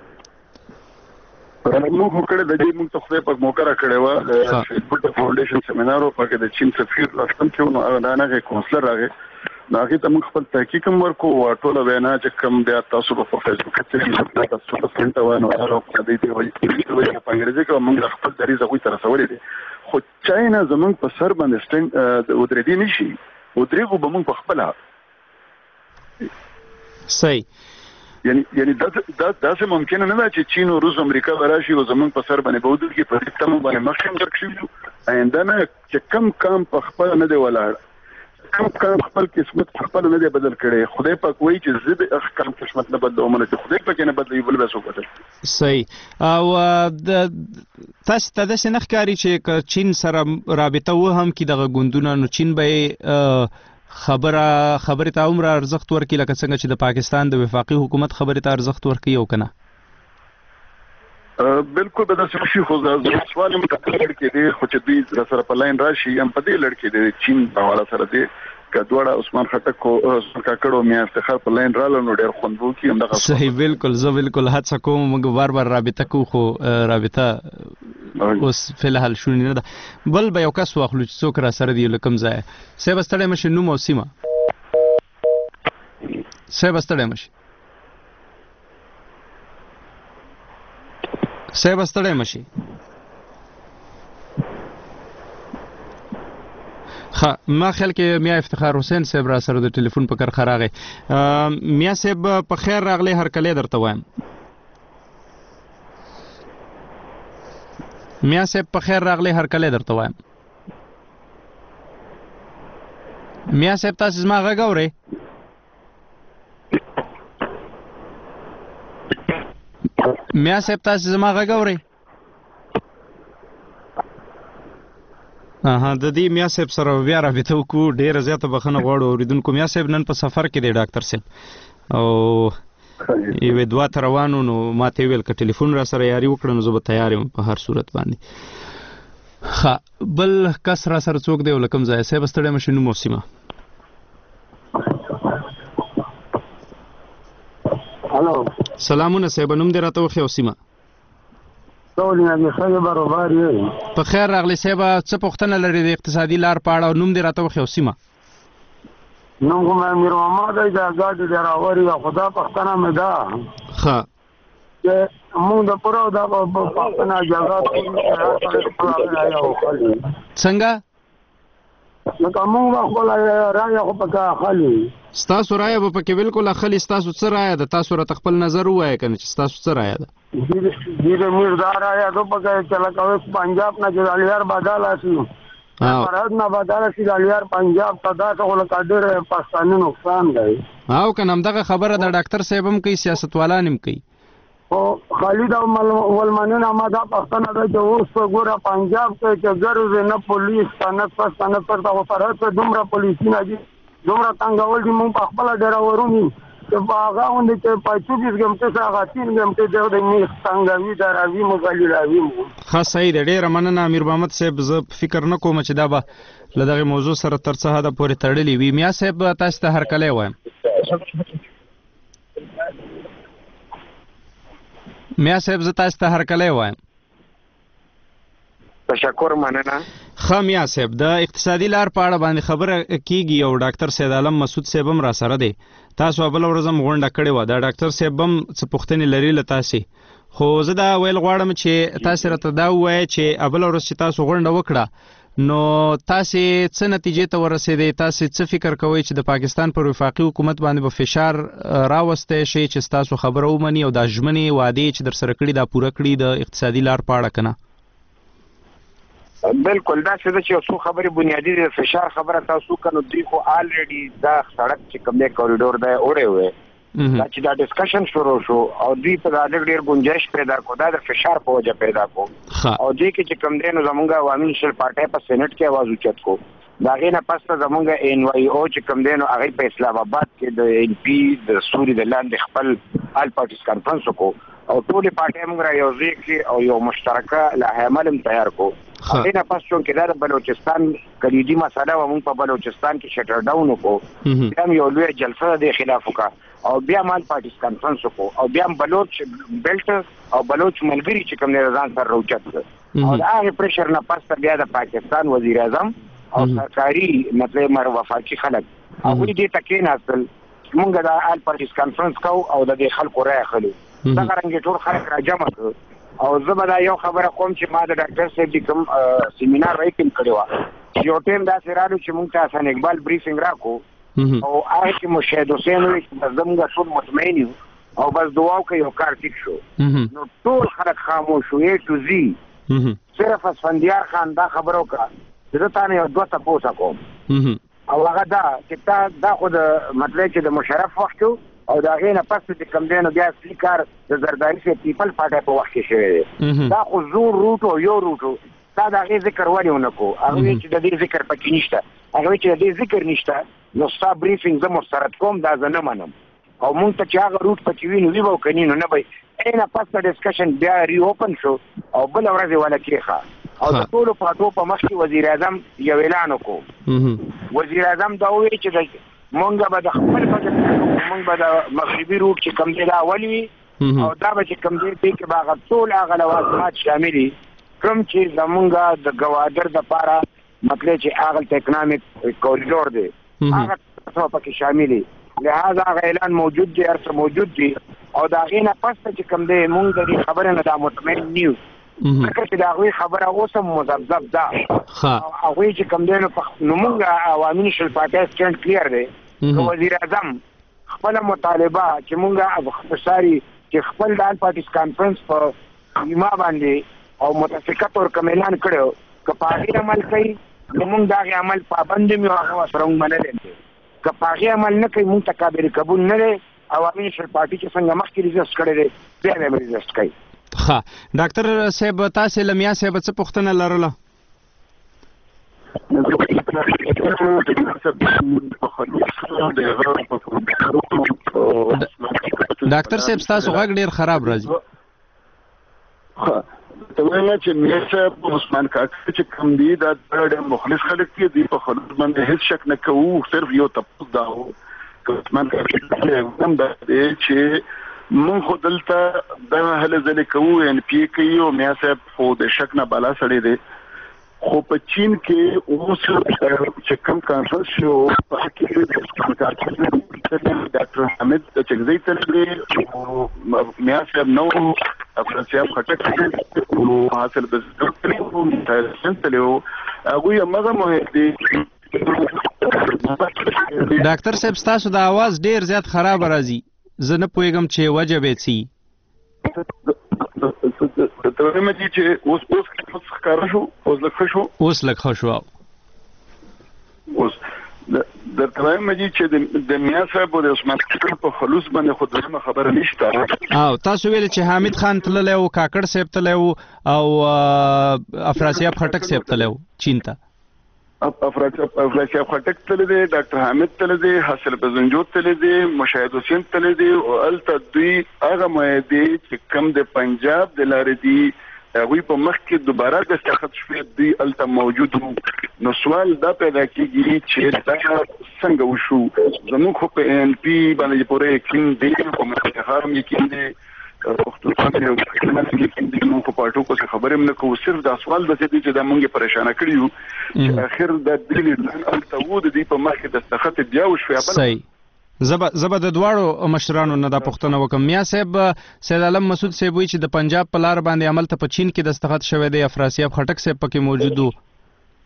Speaker 9: موږ کړه د دې موږ ته خو په موقع را کړې و د فوټ فاونډیشن سیمینار او په د چین سفیر راستم کې نو دا نه کونسلر راغی دا هغه ته موږ خپل تحقیق هم ورکو او ټول وینا چې کوم د تاسو په فیسبوک کې تاسو په سنت وانه او په دې دی وایي په انګریزي کې موږ خپل دریزه غوي تر رسولې دي خو چاینا زمونږ په سر باندې سټنګ د ودرېدي نشي ودرېګو به موږ په خپل
Speaker 1: صحیح
Speaker 9: یعنی یعنی دا دا داسې ممکن نه ده چې چین او روس امریکا براشي او زمونږ په سر باندې بودل کې په تمام باندې مخکې درکشي آینده نه چې کم کم په خپل نه دی ولاړ کم کم خپل قسمت خپل نه دی بدل کړي خدای پاک وایي چې زه د کم قسمت نه بدلوم نه خدای پاک نه بدلوي بل به څه بدل
Speaker 1: صحیح او د تاسو ته د سنخ کاری چې چین سره رابطه و هم کې دغه ګوندونه نو چین به خبره خبره ته عمر ارزښت ورکړي لکه څنګه چې د پاکستان د وفاقي حکومت خبره ته ارزښت ورکړي او کنه
Speaker 9: بالکل به دا څه شي خو زه سوال هم تکرار کې دي خو چې دوی سره په لاین راشي هم په دې لړ کې دي چین په حواله سره دي کډوړه عثمان خټک کو کاکړو میا افتخار په لاین رالو نو ډېر خوندو کې هم دغه
Speaker 1: صحیح بالکل زه بالکل هڅه کوم موږ بار بار رابطه کو خو رابطه اوس فلحال شو نه ده بل به یو کس واخلو چې څوک را سره دی لکم ځای سه بستړې مشه نو موسیمه سه بستړې مشه سه بستړې مشه خا ما خیال کې میا افتخار حسین صاحب را سره د ټلیفون په کار خراغه میا صاحب په خیر راغلی هر کله درته وایم میا صاحب په خیر راغلی هر کله درته وایم میا صاحب تاسو ما غږورئ میا صاحب تاسو زما غږورئ اها د دې میا صاحب سره بیا رابطه وکړو ډیره زیاته بخښنه غواړو اوریدونکو میا صاحب نن په سفر کې دی ډاکټر صاحب او یو دوا تر روانو نو ما ته ویل ک ټلیفون را سره یاري وکړم زه به تیار یم په هر صورت باندې ها بل کس را سره څوک دی ولکم ځای صاحب ستړی مشینو موسیمه
Speaker 10: هالو
Speaker 1: سلامونه صاحب نوم دې راته وخی اوسیمه
Speaker 10: ټولنه دې خیر برابر یې
Speaker 1: په خیر راغلی صاحب څه پوښتنه لري د اقتصادي لار په اړه نوم دې راته وخی اوسیمه
Speaker 10: نو کوم امیر محمد دا غاډي دراوري خدا پښتنه مې دا
Speaker 1: ها
Speaker 10: چې موږ د پرو دا پښتنه جګړه
Speaker 1: څنګه
Speaker 10: نو کوم خپل راي خو پکا خالي
Speaker 1: ستاسو راي به پکې بالکل خالي ستاسو څه راي ده تاسو را خپل نظر وایي کنه چې ستاسو څه راي ده
Speaker 10: دې میردار راي ته پکې چلا کوي پنجاب نه جلالیار بدل شي فرض نه بدل شي جلالیار پنجاب تدا ټول کډر پاکستاني نقصان دی
Speaker 1: او کنه دغه خبره د ډاکټر صاحب هم کوي سیاستوالان هم کوي
Speaker 10: او خالد ولمنن اماده پښتنه د اوس په ګوره پنجاب کې چې ګرځي نه پولیس نه پښتنه نه پرته او فرض ته دومره پولیسي نه دي دومره څنګه ول دي مونږ په خپل ډیر ورونی چې باغه وند چې په چوبیس غمته څنګه تین غمته د دې می څنګه وی دراوی مغلی راوی
Speaker 1: خاص صحیح ډیر مننه امیر محمد صاحب زه فکر نه کوم چې دا به لدغه موضوع سره تر څه حد پورې تړلې وي میا صاحب تاسو ته هر کله وایم میا صاحب زه تاسو ته هر کله وایم
Speaker 10: تشکر مننه
Speaker 1: خامیا صاحب د اقتصادي لار په اړه باندې خبره کیږي او ډاکټر سید عالم مسعود صاحب هم را سره دی تاسو بل ورځم غونډه کړې و دا ډاکټر صاحب هم څه پوښتنې لري له تاسو خو زه دا ویل غواړم چې تاسو راته دا وایي چې بل ورځ چې تاسو غونډه وکړه نو تاسو څه نتیجې ته ورسېدې؟ تاسو څه فکر کوئ چې د پاکستان پر وفاقي حکومت باندې به فشار راوستی شي چې تاسو خبره ومني او د ژمنې وعدې چې در سره کړي دا پوره کړي د اقتصادي لار په اړه که نه؟
Speaker 11: بالکل دا څه ده چې یو څو خبرې بنیادي د فشار خبره تاسو کنو دوی خو آلریډي دا سړک چې کوم دی کوریډور دی اوړی وی دا چې دا ډسکشن شروع شو او دوی په دا ډېر گنجائش پیدا کو دا د فشار په وجه پیدا کو او دوی کې چې کوم دی نو زمونږ عوامي نېشنل پارټۍ په سېنټ کې आवाज اوچت کو دا غي نه پس زمونږ ان واي او چې کوم دی نو هغه په اسلام آباد کې د ان پی د سوري د لاندې خپل آل پارټیز کانفرنس کو او ټول پارټۍ موږ را یوځای کې او یو مشترکه لاهمل تیار کو هغه نه پس چون کې د بلوچستان کلیدي مسله و موږ په بلوچستان کې شټر ډاون کو بیا یو لوی جلسه د خلاف وکړه او بیا مال پارټیز کانفرنس کو او بیا بلوچ بیلټ او بلوچ ملګری چې کوم نه ځان سره راوچت او دا هغه پریشر نه پس بیا د پاکستان وزیر اعظم او سرکاري مطلب مر وفاقي خلک هغه دې تکین اصل موږ د آل پارټیز کانفرنس کو او د خلکو رائے خلو دا څنګه ټول خلک را جمع کړ او زبدا یو خبره کوم چې ما د ډاکټر صاحب د کوم سیمینار راکین کړو یو ټیم دا سره چې موږ ته حسن اقبال بریفینګ راکو او هغه چې مشهد حسین وي چې زموږ ټول مطمئن یو او بس دعا وکړو یو کار ټیک شو نو ټول خلک خاموش شو اے ټو زی صرف اسفندیار خان دا خبرو کا زه تا نه یو دوه تاسو کوم او هغه دا چې تا دا خو د مطلب چې د مشرف وخت او دا غینه پس چې کم دینو بیا اصلي کار د زرداری سي پیپل پارټي په وخت کې شوی دا خو زور روټو یو روټو دا د غي ذکر ونیونه کو هغه چې د دې ذکر پکې نشته هغه چې د دې ذکر نشته نو ستا بریفینګ زه مسترد کوم دا زه نه منم او مونږ ته چې هغه روټ پکې وینو وی به کني نو نه به اینه پس د ډسکشن بیا ری اوپن شو او بل ورځ ولا کېخه او د ټولو پاتو په مخ کې وزیر اعظم یو اعلان وکړو وزیر اعظم دا وایي چې مونږ به د خپل فکر مونږ به د مغربي روټ چې کم دی دا ولوي او دا به چې کم دی دې کې به ټول هغه لوازمات شاملي کوم چې زمونږ د ګوادر د پاره مطلب چې هغه اکنامک کوریډور دی هغه څه پکې شاملي لہذا هغه اعلان موجود دی هر موجود دی او دا غینه پس چې کم دی مونږ د خبره نه دا مطمئن نیو فکر چې دا غوي خبره اوسم مذبذب ده هغه چې کم دی نو موږ عوامي نېشنل پارټي سټاند کلیر دی وزیر اعظم خپل مطالبه چې مونږه خصاري چې خپل د آل پارټیز کانفرنس په ایما باندې او متفقه تور کوم اعلان کړو ک پاغي عمل کوي موږ دا عمل پابند میو هغه سره منل دي ک پاغي عمل نه کوي مونږ تکابر قبول نه لري عوامي نېشنل پارټي چې څنګه مخکې ریزست کړی دی بیا به ریزست کوي.
Speaker 1: ها ډاکټر صاحب تاسو لمیا صاحب څه پوښتنه لرله؟ ډاکټر صاحب تاسو غږ ډیر خراب راځي.
Speaker 9: ته وایې چې مې صاحب عثمان کاکا چې کوم دی دا ډېر مخلص خلک دي دی په خلک باندې هیڅ شک نه کوو صرف یو تاسو دا و عثمان کاکا هم دا چې مون خو دلته دا هله ځلې کوو ان پی کوي او مې صاحب خو د شک نه بالا سړی دی خو په چین کې اوس چې کوم کانفرنس شو په کې ډاکټر حمید چغزی تللی او میا صاحب نو افغانستان خټک او حاصل د ډاکټر تاسو تلو هغه یې مزه مو دي.
Speaker 1: ډاکټر صاحب تاسو د आवाज ډیر زیات خراب راځي زه نه پوهیږم چې وجه به څه
Speaker 9: ته مې دي چې اوس اوس ښکاره شو اوس لکه شو
Speaker 1: اوس لکه شو
Speaker 9: اوس د ترایم مې چې د میا صاحب او د عثمان کاکا په خلوص باندې خو دغه خبره نشته
Speaker 1: او تاسو ویل چې حامد خان تللی او کاکړ صاحب تللی او افراسیاب خټک صاحب تللی چین ته
Speaker 9: افراسیاب خټک تللی دی ډاکټر حامد تللی دی حاصل بزنجو تللی دی مشاهد حسین تللی دی او الته دوی هغه معاهدې چې کم د پنجاب د لارې دي هغوی په مخ کې دوباره دستخط شوې دوی الته موجود وو نو سوال دا پیدا کېږي چې دا څنګه وشو زموږ خو په ان پی باندې پورې یقین دی او متخارم یقین دی پښتون یو یقین دی موږ په پټو کو څه خبرې نه کوو صرف دا سوال د دې چې دا موږ پریشان کړیو چې اخر د دې الته وو د دې په مخ کې دستخط بیا وشو
Speaker 1: صحیح زبا زبا د دواړو مشرانو نه دا پښتنه وکم میا صاحب سید عالم مسعود صاحب وی چې د پنجاب په لار باندې عمل ته په چین کې دستخط شوی دی افراسیاب خټک صاحب پکې موجود وو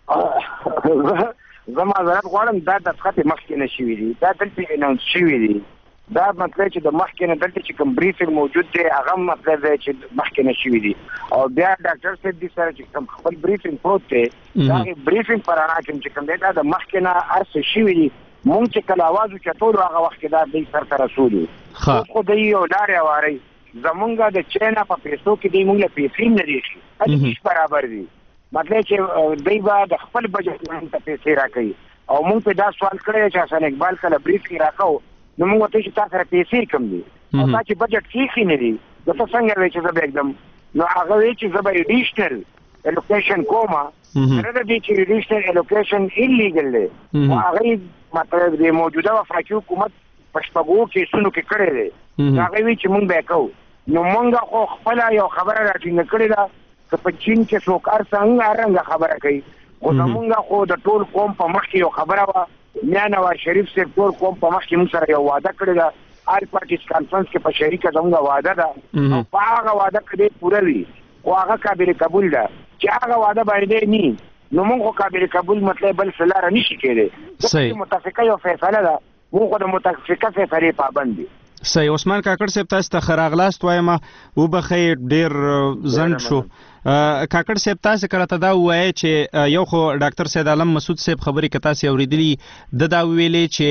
Speaker 11: زما معذرت غواړم دا دسخط مخکې نه شوي دي دا دلته اناونس شوي دي دا مطلب چې د مخکې نه دلته چې کوم بریفینګ موجود دی هغه مطلب دی چې مخکې نه شوي دي او بیا ډاکټر صاحب دې سره چې کوم خپل بریفینګ پروت دی دا بریفینګ پر اړه چې کوم دی دا د مخکې نه هر څه شوي دي مونږ چې کله اواز وچتولو هغه وخت کې دا دوی سرته رسولو خو دوی یو لارې هوارئ زمونږ د چاینا په پیسو کې دوی مونږ له پیسې نه دي ښي هیڅ برابر دي مطلب چې دوی به د خپل بجټ نه ته پیسې راکوي او مونږ په دا سوال کړی چې حسن اقبال کله بریفینګ راکاو نو موږ ته چې تاسو سره پیسې کم دي او تاسو چې بجټ کې نه دي نو تاسو څنګه وایي چې زه به एकदम نو هغه وایي چې زه به ایډیشنل الوکیشن کوما سره د دې چې ایډیشنل الوکیشن ایلیګل دی او هغه مطلب د موجوده وفاقي حکومت پښتګو کې سونو کې کړی دی هغه وایي چې موږ به کوو نو موږ خو خپل یو خبره راټینګ کړې ده چې په چین کې څوک ار څنګه رنګ خبره کوي خو موږ خو د ټول قوم په مخ کې یو خبره وا میا نواز شریف صاحب ټول قوم په مخ کې موږ سره یو وعده کړی ده آل پارټیز کانفرنس کې په شریکه زموږ وعده ده او په هغه وعده کې پوره وي او هغه قابل قبول ده چې هغه وعده باندې نه نو موږ قابل قبول مطلب بل فلاره نشي کېدی چې متفقه یو فیصله ده موږ د متفقه فیصله پابند دي
Speaker 1: صحیح عثمان کاکړ صاحب تاسو ته خراغلاست وایم او بخیر ډیر زند شو کاکړ صاحب تاسو کړه ته دا وایي چې یو خو ډاکټر سید عالم مسعود صاحب خبرې کتا سي اوریدلی د دا ویلې چې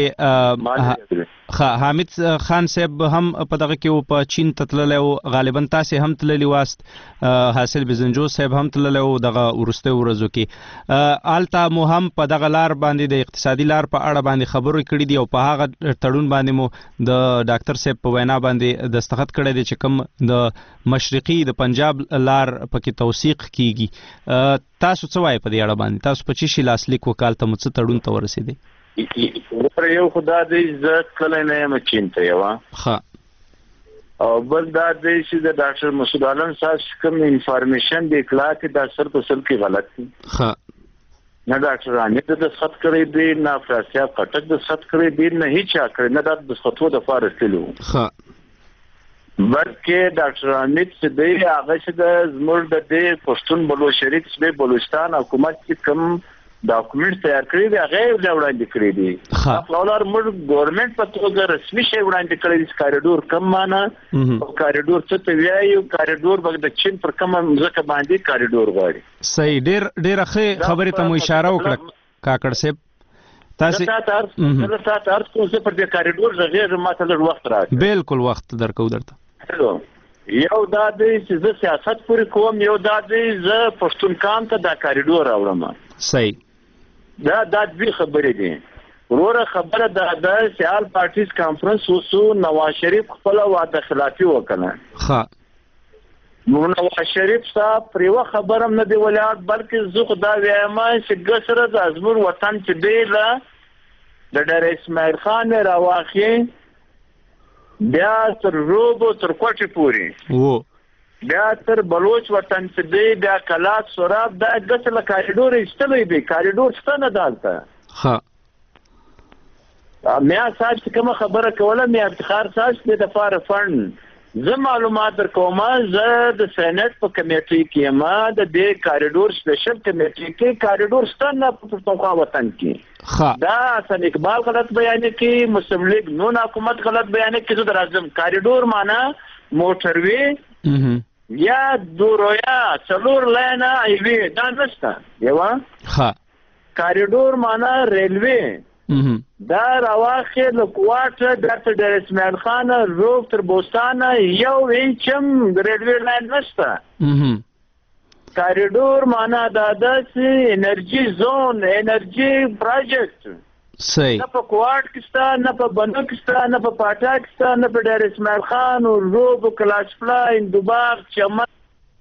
Speaker 1: حامد خان صاحب هم په دغه کې په چین تتللی او غالبا تاسو هم تللی واست حاصل بزنجو صاحب هم تللی او دغه ورسته ورځو کې آلتا مو هم په دغه لار باندې د اقتصادي لار په اړه باندې خبرې کړې دي او په هغه تړون باندې مو د ډاکټر صاحب په وینا باندې دستخط کړی دی چې کوم د مشرقي د پنجاب لار پکې توثیق کیږي تاسو څه وایي په دې اړه باندې تاسو په چی شي لاسلیک وکال ته مڅ تړون ته ورسېدي
Speaker 12: پر یو خدا دې عزت کله نه مچین ته یو
Speaker 1: ها
Speaker 12: او بل دا دې چې د ډاکټر مسعود عالم صاحب کوم انفارمیشن د اطلاع کې د اثر په سر کې غلط دي
Speaker 1: ها
Speaker 12: نه ډاکټر امید د خط کړی دی نه فراسیا پټک د خط کړی دی نه هیڅ کړی نه د خطو د فارستلو
Speaker 1: ها
Speaker 12: بلکې ډاکټر امید چې دی هغه چې د زموږ د دې پښتون بلوچستان چې بلوچستان حکومت کې کوم ډاکومنټ تیار کړی دی هغه وړاندې کړی دی خپلوار موږ ګورنمنت په توګه رسمي شی وړاندې کړی دی کاریډور کم معنا او کاریډور څه ته وایي کاریډور بغد چین پر کوم ځکه باندې کاریډور غواړي
Speaker 1: صحیح ډیر ډیر خبرې ته مو اشاره وکړه کاکړ صاحب تاسو
Speaker 12: تاسو تاسو څه پر دې کاریډور غیر ماته د وخت راځي
Speaker 1: بالکل وخت درکو درته
Speaker 12: یو دا دی چې زه سیاست پورې کوم یو دا دی زه پښتونخوا ته دا کاریډور راوړم
Speaker 1: صحیح
Speaker 12: دا د دې خبرې دي وروره خبره دا د سیال پارټیز کانفرنس وسو نواز شریف خپل وعده خلافي وکړه
Speaker 1: ها
Speaker 12: نو نواز شریف صاحب پر یو خبرم نه دی ولاړ بلکې زه خدا وایم چې ګسره د ازمر وطن چې دی لا د ډېر اسماعیل خان راواخی بیا تر روبو تر کوټې پوري
Speaker 1: وو
Speaker 12: بیا تر بلوچ وطن چې دی بیا کلات سوراب دا ګسه له کاریډور ایستلې دی کاریډور څنګه دالته
Speaker 1: ها
Speaker 12: میا ساج کوم خبره کوله میا افتخار ساج د فار فند زه معلومات درکوم زه د سېنات په کمیټې کې ما د دې کاریډور سپیشل کمیټې کې کاریډور ستنه په پښتونخوا وطن کې دا حسن اقبال غلط بیان کې مسلم لیگ نون حکومت غلط بیان کې زه درازم کاریډور معنا موټروي یا دورویا څلور لاینه ایوي دا نشته یو
Speaker 1: ها
Speaker 12: کاریډور معنا ریلوي دا راواخه لکواټه ډاکټر ډیر اسماعیل خان روغ تر بوستانه یو انچم ریلوي لاین نشته کاریډور معنا دا د انرژي زون انرژي پروجیکټ
Speaker 1: صحیح
Speaker 12: نه په کوارټ کې ستا نه په بنو کې ستا نه په پاټا کې ستا نه په ډیر اسماعیل خان او روب کلاش فلاین دوباغ چمن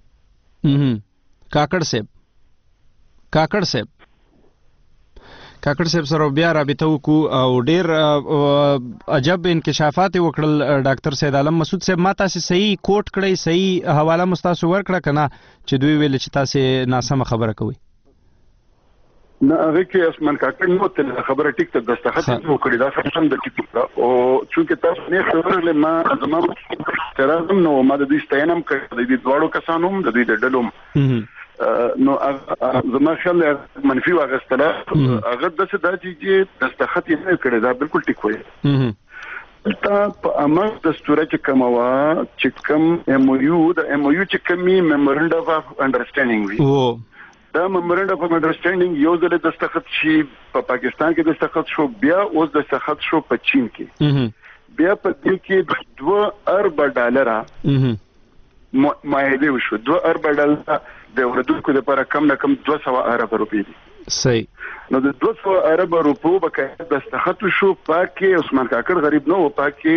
Speaker 1: کاکړ صاحب کاکړ صاحب کاکړ صاحب سره بیا رابطه وکړو او ډیر عجب انکشافات وکړل ډاکټر سید عالم مسعود صاحب ما تاسو صحیح کوټ کړی صحیح حواله مستاسو ورکړه کنه چې دوی ویل چې تاسو ناسمه خبره کوي
Speaker 9: نه هغه کې اسمان کاکړ نو ته خبره ټیک ته دستخط وکړی دا څنګه د ټیک او چې تاسو نه خبره ما زموږ ترازم نو ما د دې ستاینم کړی د دې دواړو کسانو د دې ډلوم نو زما خیال منفي واغستله هغه د څه د چې دستخط یې نه کړی دا بالکل ټیک وي تا په امر دستور چې کومه چې کوم ایم او یو د ایم او یو چې کومي میمورندم اف انډرستانډینګ وي دا میمورندم اف انډرستانډینګ یو ځل دستخط شي په پاکستان کې دستخط شو بیا اوس دستخط شو په چین کې بیا په دې کې دوه ارب ډالر معاهده وشو دوه ارب ډالر د ورودکو لپاره کم نه کم دوه سوه ارب روپۍ دي صحیح نو د دوه سوه ارب روپو بقایا دستخط شو پاکي عثمان کاکړ غریب نو پاکي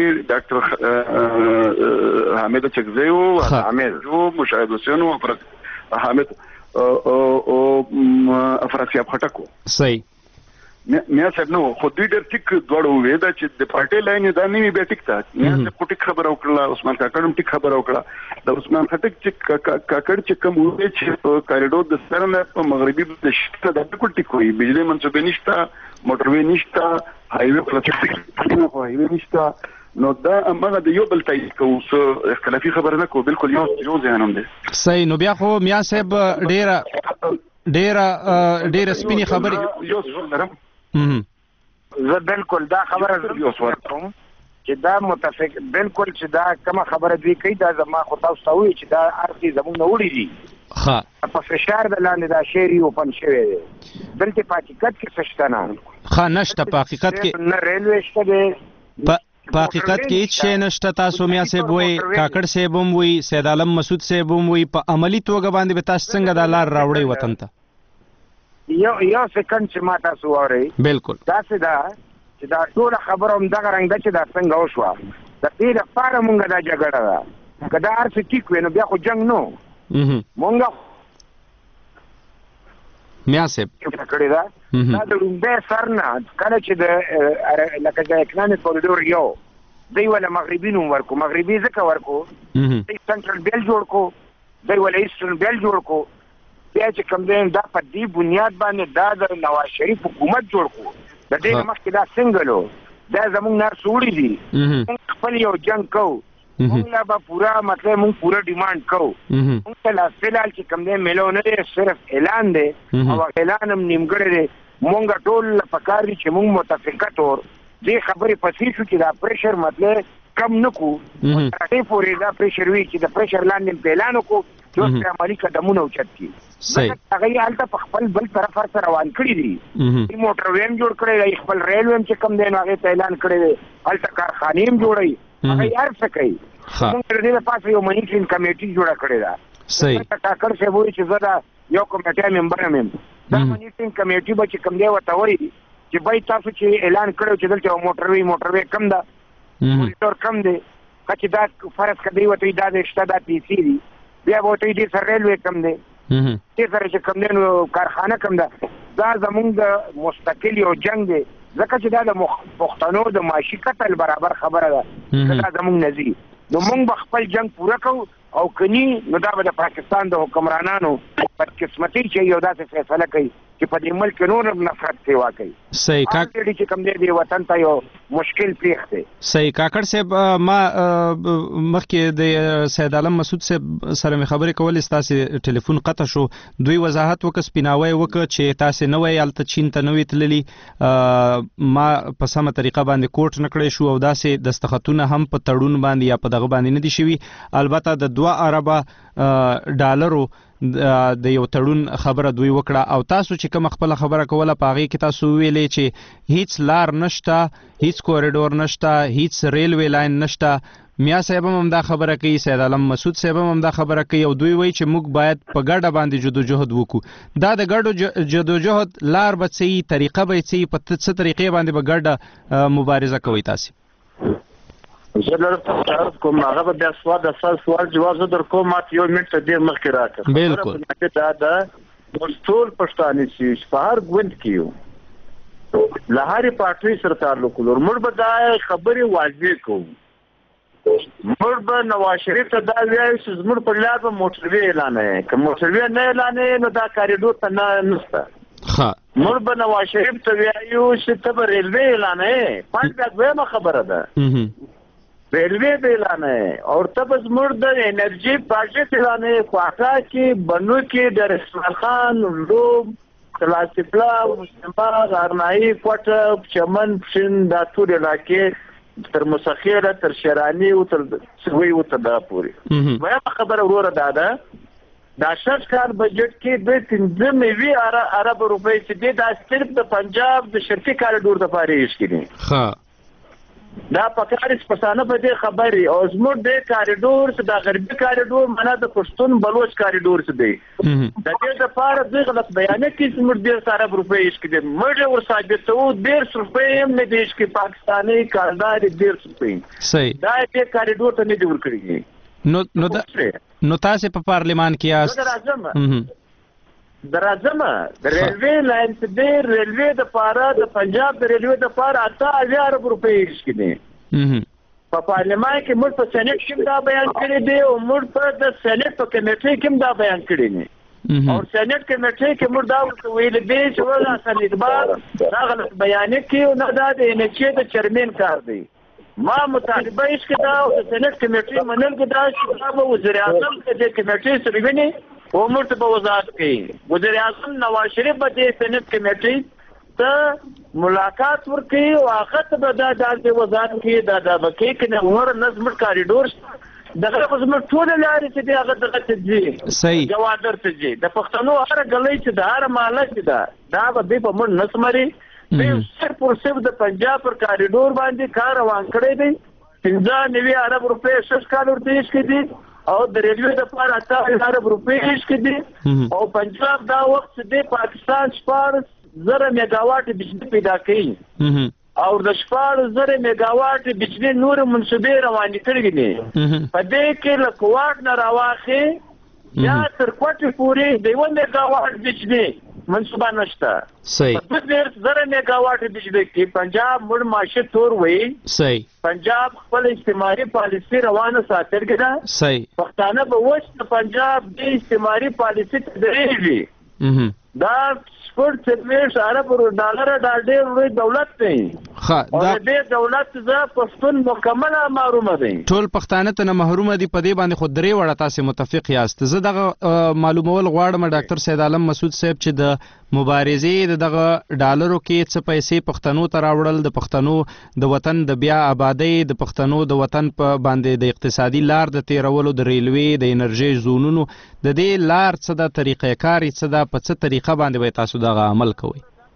Speaker 9: ډاکټر حامد چکزی او حامد جو مشاهد حسین او حامد او افراسیاب خټکو صحیح میا صاحب نو خو دوی ډېر ټیک دوړو وې دا چې د پارټي لاین دا نیمه به ټیک تا میا څه پټ خبر او کړه عثمان کاکړ هم ټیک خبر او کړه د عثمان خټک چې کاکړ چې کوم وې چې کاریډور د سرنه په مغربي د شته د ټیک ټیک وي بجلی منصوبې نشته موټروي نشته هایوي پروجیکټ نه خو هایوي نشته نو دا هغه د یو بل تایید کوو څه اختلافي خبر نه کوو بالکل یو یو ځای هم دي
Speaker 1: صحیح نو بیا خو میا صاحب ډېر ډېر ډېر سپینی خبرې
Speaker 9: یو څه لرم
Speaker 11: زه بالکل دا خبره زه کوم چې دا متفق بالکل چې دا کومه خبره دوی کوي دا زما خو تاسو ته وایي چې دا ارتي زموږ نه وړي دي ښه په فشار د لاندې دا شعر یو پن شوی دی دلته په حقیقت کې څه شته نه
Speaker 1: ښه نشته په حقیقت کې
Speaker 11: نه ریلوې شته دی
Speaker 1: په حقیقت کې هیڅ شی نشته تاسو میا صاحب وایي کاکړ صاحب هم وایي سید عالم مسعود صاحب هم وایي په عملي توګه باندې به تاسو څنګه دا لار راوړئ وطن ته
Speaker 11: یو یو سکند چې ما تاسو واورئ
Speaker 1: بالکل
Speaker 11: داسې ده چې دا ټوله خبره همدغه رنګ ده چې دا څنګه وشوه د دې لپاره مونږ دا جګړه ده که دا هر څه ټیک وي نو بیا خو جنګ نو مونږ
Speaker 1: میا صاحب
Speaker 11: کړې ده دا د لومړی سر نه کله چې د لکه د اکنامک کوریډور یو دوی وله مغربي نوم ورکو مغربي ځکه ورکو دوی سنټرل بیل جوړ کو دوی وله ایسټرن بیل جوړ کو بیا چې کوم دی دا په دې بنیاد باندې دا د نواز شریف حکومت جوړ کو د دې مخکې دا څنګه لو دا زموږ نار سوړي دي موږ خپل یو جنګ کوو موږ لا به پورا مطلب موږ پورا ډیمانډ کوو موږ ته لا فلحال چې کوم دی میلو نه دی صرف اعلان دی او اعلان هم نیمګړی دی موږ ټول پکار دي چې موږ متفقه طور دې خبرې پسې شو چې دا پریشر مطلب کم نه کو هغې پورې دا پریشر وي چې د پریشر لاندې په اعلان وکړو چې اوس پرې عملي قدمونه اوچت کړي هغه یې هلته په خپل بل طرف هر روان کړي دي موټروي هم جوړ کړی دی خپل ریلوې هم چې کوم دی نو هغې ته اعلان کړی دی هلته کارخانې هم جوړوي هغه یې هر څه کوي موږ د دې لپاره یو منیټرینګ کمیټي جوړه کړې ده کاکړ صاحب وایي چې زه دا یو کمیټه ممبر یم دا منیټرینګ کمیټي به چې کوم دی ورته وایي چې بای تاسو چې اعلان کړی چې دلته موټروي موټروي کم ده کوریډور کم دی که چې دا فرض کړئ ورته دا د شته دا پی سی دي بیا به ورته دې سره ریلوې کم دی دې سره چې کم دی نو کارخانه کم ده دا زموږ د مستقل یو جنګ دی ځکه چې دا د پښتنو د معاشي قتل برابر خبره ده که دا زموږ نه ځي نو موږ به خپل جنګ پوره کوو او کني نو دا به د پاکستان د حکمرانانو بدقسمتي چې یو داسې فیصله کوي چې په دې ملک نور نفرت سیوا کوي
Speaker 1: صحیح
Speaker 11: کاکړ چې کوم دی د وطن ته یو مشکل پیښ دی
Speaker 1: صحیح کاکړ صاحب ما مخکې د سید عالم مسعود صاحب سره مې خبرې کولې ستاسې ټلیفون قطع شو دوی وضاحت وکړه سپیناوی وکړه چې تاسې نه وئ هلته چین ته نه وئ تللي ما په سمه طریقه باندې کوټ نه کړی شو او داسې دستخطونه هم په تړون باندې یا په دغه باندې نه دي شوي البته د دوه اربه ډالرو د یو تړون خبره دوی وکړه او تاسو چې کوم خپل خبره کوله په هغې کې تاسو ویلې چې هیڅ لار نشته هیڅ کوریډور نشته هیڅ ریلوې لاین نشته میا صاحب هم دا خبره کوي سید عالم مسعود صاحب هم دا خبره کوي او دوی وایي چې موږ باید په ګډه باندې جدوجهد وکړو دا د ګډو جدوجهد لار به څه طریقه به څه په څه طریقې باندې به ګډه مبارزه کوئ تاسې
Speaker 12: زه لرم تعرف کوم هغه به بیا سوال د سوال سوال جواب زه در کوم ماته یو منټ ډېر مخکې راکړه
Speaker 1: بالکل
Speaker 12: دا ده موږ ټول پښتانه چې په هر ګوند کې یو له هرې پارټۍ سره تعلق لرو موږ به دا خبرې واضح کوو موږ به نواز شریف ته دا وایو چې زموږ پر لار به موټروي اعلانوي که موټروي نه اعلانوي نو دا کاریډور ته نه نشته موږ به نواز شریف ته وایو چې ته به ریلوې اعلانوي پنځه دویمه خبره ده रेलवे د اعلان ہے اور تب از مرد انرژی پروجیکٹ اعلان ہے کوټا کې بنو کې د رسول خان روم کلاسیپلا مستمبار ارنایی کوټه چمن پشن د ټول علاقې تر مسخیره تر شرانی او تر سوي او تر دا پوری وایي خبر وروره دادا دا شش کال بجټ کې د پنځه میوي عرب روپۍ چې د صرف د پنجاب د شرقي کاریډور د پاره یې شکینه
Speaker 1: ها
Speaker 12: دا پکارس پښتانه په دې خبري او زموږ د کاریډور څخه د غربي کاریډور معنا د پښتون بلوچ کاریډور څخه دی د دې د پاره د غلط بیان کې زموږ د عرب روپۍ شکینه مړ ور ثابتو ډیر روپۍ هم نه دیش کې پاکستاني کاردار ډیر روپۍ
Speaker 1: صحیح
Speaker 12: دا دې کاریډور ته نه دی ورکړي
Speaker 1: نو نو نو تاسو په پارلیمان کې یاست
Speaker 12: درازمه د ریلوی لاین د ریلوی د پاره د پنجاب د ریلوی د پاره اته هزار روپۍ شکینه په پارلیمان کې موږ په سېنات کې دا بیان کړی دی او موږ په د سېنات په کمیټه کې دا بیان کړی دی او سېنات کمیټه کې موږ دا ویل دی چې ولا سلیدبار دا غلط بیان کوي او نه دا د انچې د چیرمن کار دی ما مطالبه هیڅ کدا او سېنات کمیټه منل کدا چې دا وزیر اعظم د کمیټې سره ویني او مرته په وزارت کې وزیر اعظم نواز شریف په دې سېنات کمیټې ته ملاقات ورکړي او هغه به دا د وزارت کې دا د بکی کنه ور نظم کاریډور دغه خصم ټول لارې چې هغه دغه تجي
Speaker 1: صحیح
Speaker 12: جوادر تجي د پښتنو هر غلې چې د هر ماله چې دا دا به په مون نسمري به صرف او صرف د پنجاب پر کاریډور باندې کار روان کړی دی پنځه نوي عرب روپۍ شش کال ورته کې دي او د ریلوی د پاره اته هزار روپۍ کې دي او پنجاب دا وخت د پاکستان شپږ زره میگاواټ بجلی پیدا کړي او د شپږ زره میگاواټ بجلی نور منسوبې روانې کړې دي په دې کې له کوټ نه راواخې یا تر کوټې پورې د یو میگاواټ بجلی منسوبه نشته
Speaker 1: صحیح
Speaker 12: په دې زره میگاواټ بجلی کې پنجاب مړ ماشه تور وې
Speaker 1: صحیح
Speaker 12: پنجاب خپل استعماري پالیسي روانه ساتل کېده
Speaker 1: صحیح
Speaker 12: پښتانه به وښ د پنجاب د استعماري پالیسي ته درېږي دا سپورت سرویس عرب ډالر دا ډېر لوی دولت دی
Speaker 1: ها
Speaker 12: دا دې دولت ز پښتون مکمله محروم دي
Speaker 1: ټول پښتانه ته محروم دي په دې باندې خو درې وړه تاسو متفق یاست زه دغه معلومول غواړم ډاکټر سید عالم مسعود صاحب چې د مبارزې دغه ډالرو کې څه پیسې پښتنو ته راوړل د پښتنو د وطن د بیا آبادی د پښتنو د وطن په باندې د اقتصادي لار د تیرولو د ریلوی د انرژي زونونو د دې لار څه د طریقې کار څه د په څه طریقه باندې وای تاسو دغه عمل کوئ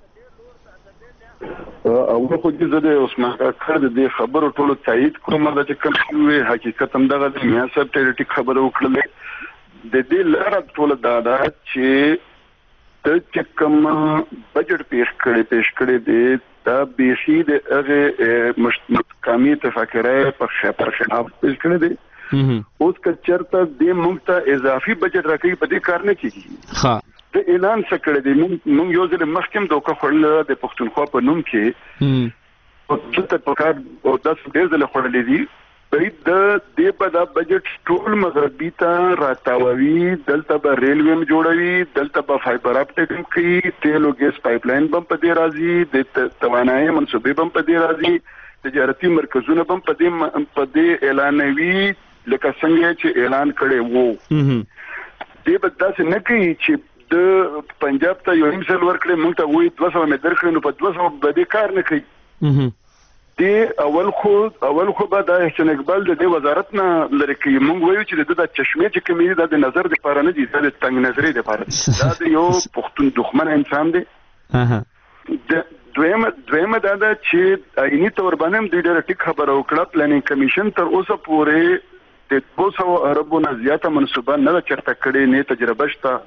Speaker 9: او خو دې زده عثمان کاکړ د خبرو ټولو تایید کوم دا چې کوم وی حقیقت هم دغه د میا صاحب ټریټیک خبرو وکړلې د دې لار ټولو دا دا چې د چې کوم بجټ پیش کړي پیش کړي دی دا بیسي د هغه مشتمل اتفاقره په خلاف پیش کړي دی اوس که چرته د موږ ته اضافي بجټ راکړي په دې کار نه کیږي
Speaker 1: ها
Speaker 9: د اعلان څخه دی موږ یو ځل مخکم دوکه خړل د پښتونخوا په نوم کې او چې په کار او داس ډیر ځله خړلې دي په د دې په د بجټ ټول مغربي ته راتاوي دلته به ریلوی م جوړوي دلته به فایبر اپټیک کوي تیل او ګیس پایپ لاین بم په دې راځي د توانایي منسوبې بم په دې راځي تجارتي مرکزونه بم په دې په دې اعلانوي لکه څنګه چې اعلان کړي وو دې به داسې نه کوي چې د پنجاب ته یو نیم سل ورکړي موږ ته وایي دوه سوه مې درکړي نو په دوه سوه به دې کار نه کوي دې اول خو اول خو به د احسان اقبال د دې وزارت نه لري کوي موږ وایو چې د چشمې چې کومې د نظر د لپاره نه دي د تنګ نظرې د لپاره دا د یو پښتون دښمن انسان دی د دویمه دویمه دا ده چې آئینی تور باندې د ډېر ټیک خبره وکړه پلانینګ کمیشن تر اوسه پورې د دوه سوه اربو نه زیاته منصوبه نه چرته کړې نه تجربه شته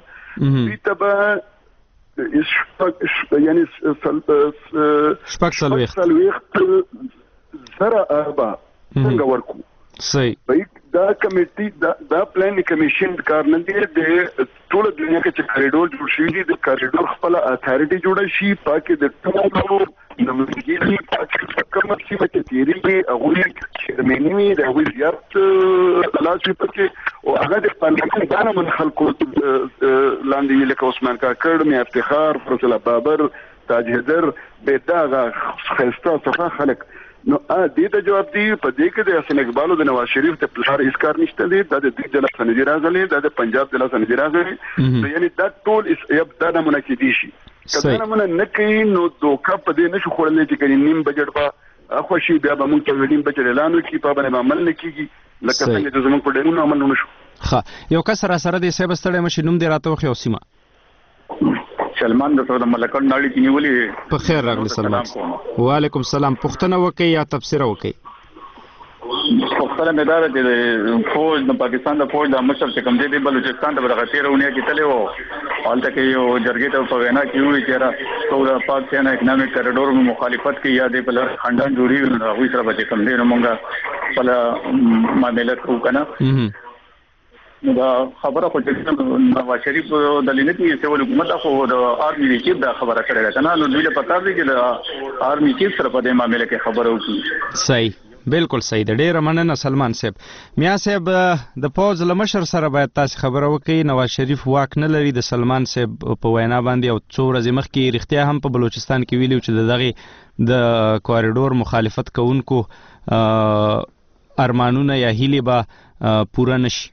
Speaker 9: بیتبه یعنی
Speaker 1: شپږ څلوېښت
Speaker 9: زره اربه څنګه ورکو
Speaker 1: صحیح
Speaker 9: دا کمیټي دا پلان کمیشن کار نه دی د ټول دنیا کې چې کاریډور جوړ شي دي د کاریډور خپل اتھارټي جوړ شي پاکه د ټولو نمګيلي پاکه کوم څه چې تیری هغه چیرمنی د هغه زیات لاسي پکې او هغه د پارلمان باندې من خلکو لاندې لکه عثمان کاکړ می افتخار فضل بابر تاج حیدر به دا خسته صفه خلک نو ا دې ته جواب دی په دې کې د حسن اقبال او د نواز شریف ته پلار هیڅ کار نشته دی د دې د لاسه نه راغلي د پنجاب د لاسه نه راغلي یعنی دا ټول دا نمونه کې دي شي کله نمونه نه کوي نو دوکه په دې نشو خورلې چې کني نیم بجټ په خوشي بیا به موږ ته ویډیم بجټ اعلان وکړي په باندې عمل نه کیږي لکه څنګه چې زموږ په ډیرونو عمل نه شو.
Speaker 1: ښه یو کس را سره د سیب ستړی مشي نوم دی راته خو سیمه
Speaker 13: سلمان د ټول ملکن ناړي کې نیولې.
Speaker 1: په خیر راغلی سلمان. وعلیکم السلام. پښتنه وکي یا تفسیر وکي؟
Speaker 13: پښتنه مې دا د فوج د پاکستان د فوج د مشر چې کوم دی د بلوچستان د برغتیرونه کې تللی وو حالت کې یو جرګې ته په وینا کې وی چې را ټول پاکستان اکنامک کریډور مخالفت کې یادې بل خندان جوړي هغه سره به کوم دی نو مونږه بل معاملې کوو کنه دا خبره خو چې نواز شریف د لینتی سیول حکومت خو د آرمي چیف دا خبره کړې ده کنه نو دوی له پتا دی چې د آرمي چیف سره په دې معاملې کې خبره وکړي.
Speaker 1: صحیح بالکل صحیح ده. ډیره مننه سلمان صاحب. میا صاحب د پوز لمشر سره باید تاسو خبره وکړئ. نواز شریف واک نه لري د سلمان صاحب په وینا باندې او څو ورځې مخکې رښتیا هم په بلوچستان کې ویلو چې دغه د کوریډور مخالفت کوونکو ارمانونه یا هیلې به پوره نشي.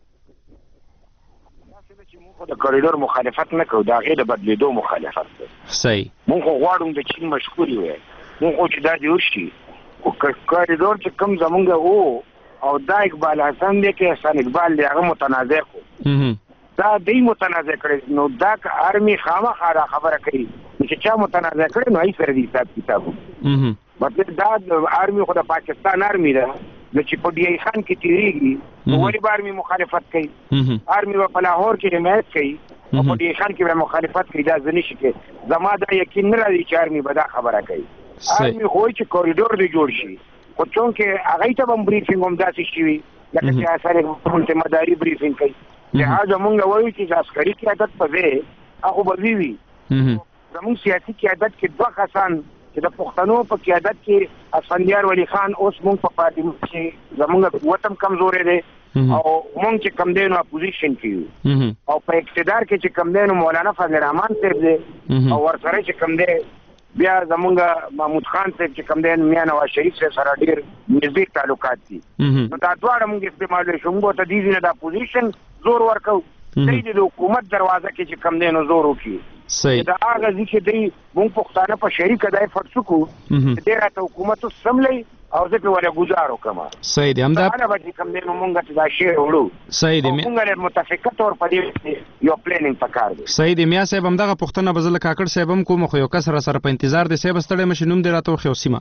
Speaker 11: د کوریډور مخالفت نه کوو دا غي د بدلیدو مخالفت ده.
Speaker 1: صحیح.
Speaker 11: مونږ غواړو د چین مشکوري وي مونږ چې دا دی وشي او کوریډور چې کوم زمونږ وو او دا اقبال حسن دی کې حسن اقبال دی هغه متنازع کو دا دی متنازع کړي نو دا آرمي خامخا خبره کوي چې چا متنازع کړي نو هیڅ سره دي حساب کتابو مطلب دا د آرمي خو د پاکستان آرمي ده نو چې په ډي ای خان کې تیریږي نو ولی به آرمي مخالفت کوي آرمي په لاهور کې حمایت کوي او په ډي ای خان کې به مخالفت کوي دا ځنی شي کې زما دا یقین نه لري چې آرمي به دا خبره کوي. آرمي خو چې کوریډور دی جوړ شي خو چونکه هغه ته هم بریفینګ هم داسې شي لکه چې اثر مونته مداري بریفینګ کوي لہذا مونږ وایو چې عسکري قیادت په ځای هغه به وی زموږ سیاسي قیادت کې دوه کسان چې د پښتنو په قیادت کې اسفندیار ولی خان اوس مونږ په پارټي کې زموږ وطن کمزورې دی او مونږ چې کم دی نو اپوزیشن کې او په اقتدار کې چې کم دی نو مولانا فضل الرحمن صاحب دی او ورسره چې کم دی بیا زمونږ محمود خان صاحب چې کم دی میا نواز شریف سره ډیر نږدې تعلقات دي نو دا دواړه مونږ استعمال شو موږ ته دي نه د اپوزیشن زور ورکو دوی د حکومت دروازه کې چې کم دی نو زور وکړي.
Speaker 1: صحیح.
Speaker 11: دا هغه چې دوی مونږ پښتانه په شریک دای فرڅکو چې راته حکومت سملي او زه په ولا گزارو کما.
Speaker 1: صحیح دی. همدا
Speaker 11: انا به کوم نه مونږ ته دا شی وړو.
Speaker 1: صحیح دی.
Speaker 11: مونږ له متفقه تور په دې یو پلانینګ پکار دی.
Speaker 1: صحیح دی. میا صاحب همدغه پښتنه بزل کاکړ صاحب هم کوم خو یو کس را سره په انتظار دی صاحب ستړی مشه نوم دی راته خو سیمه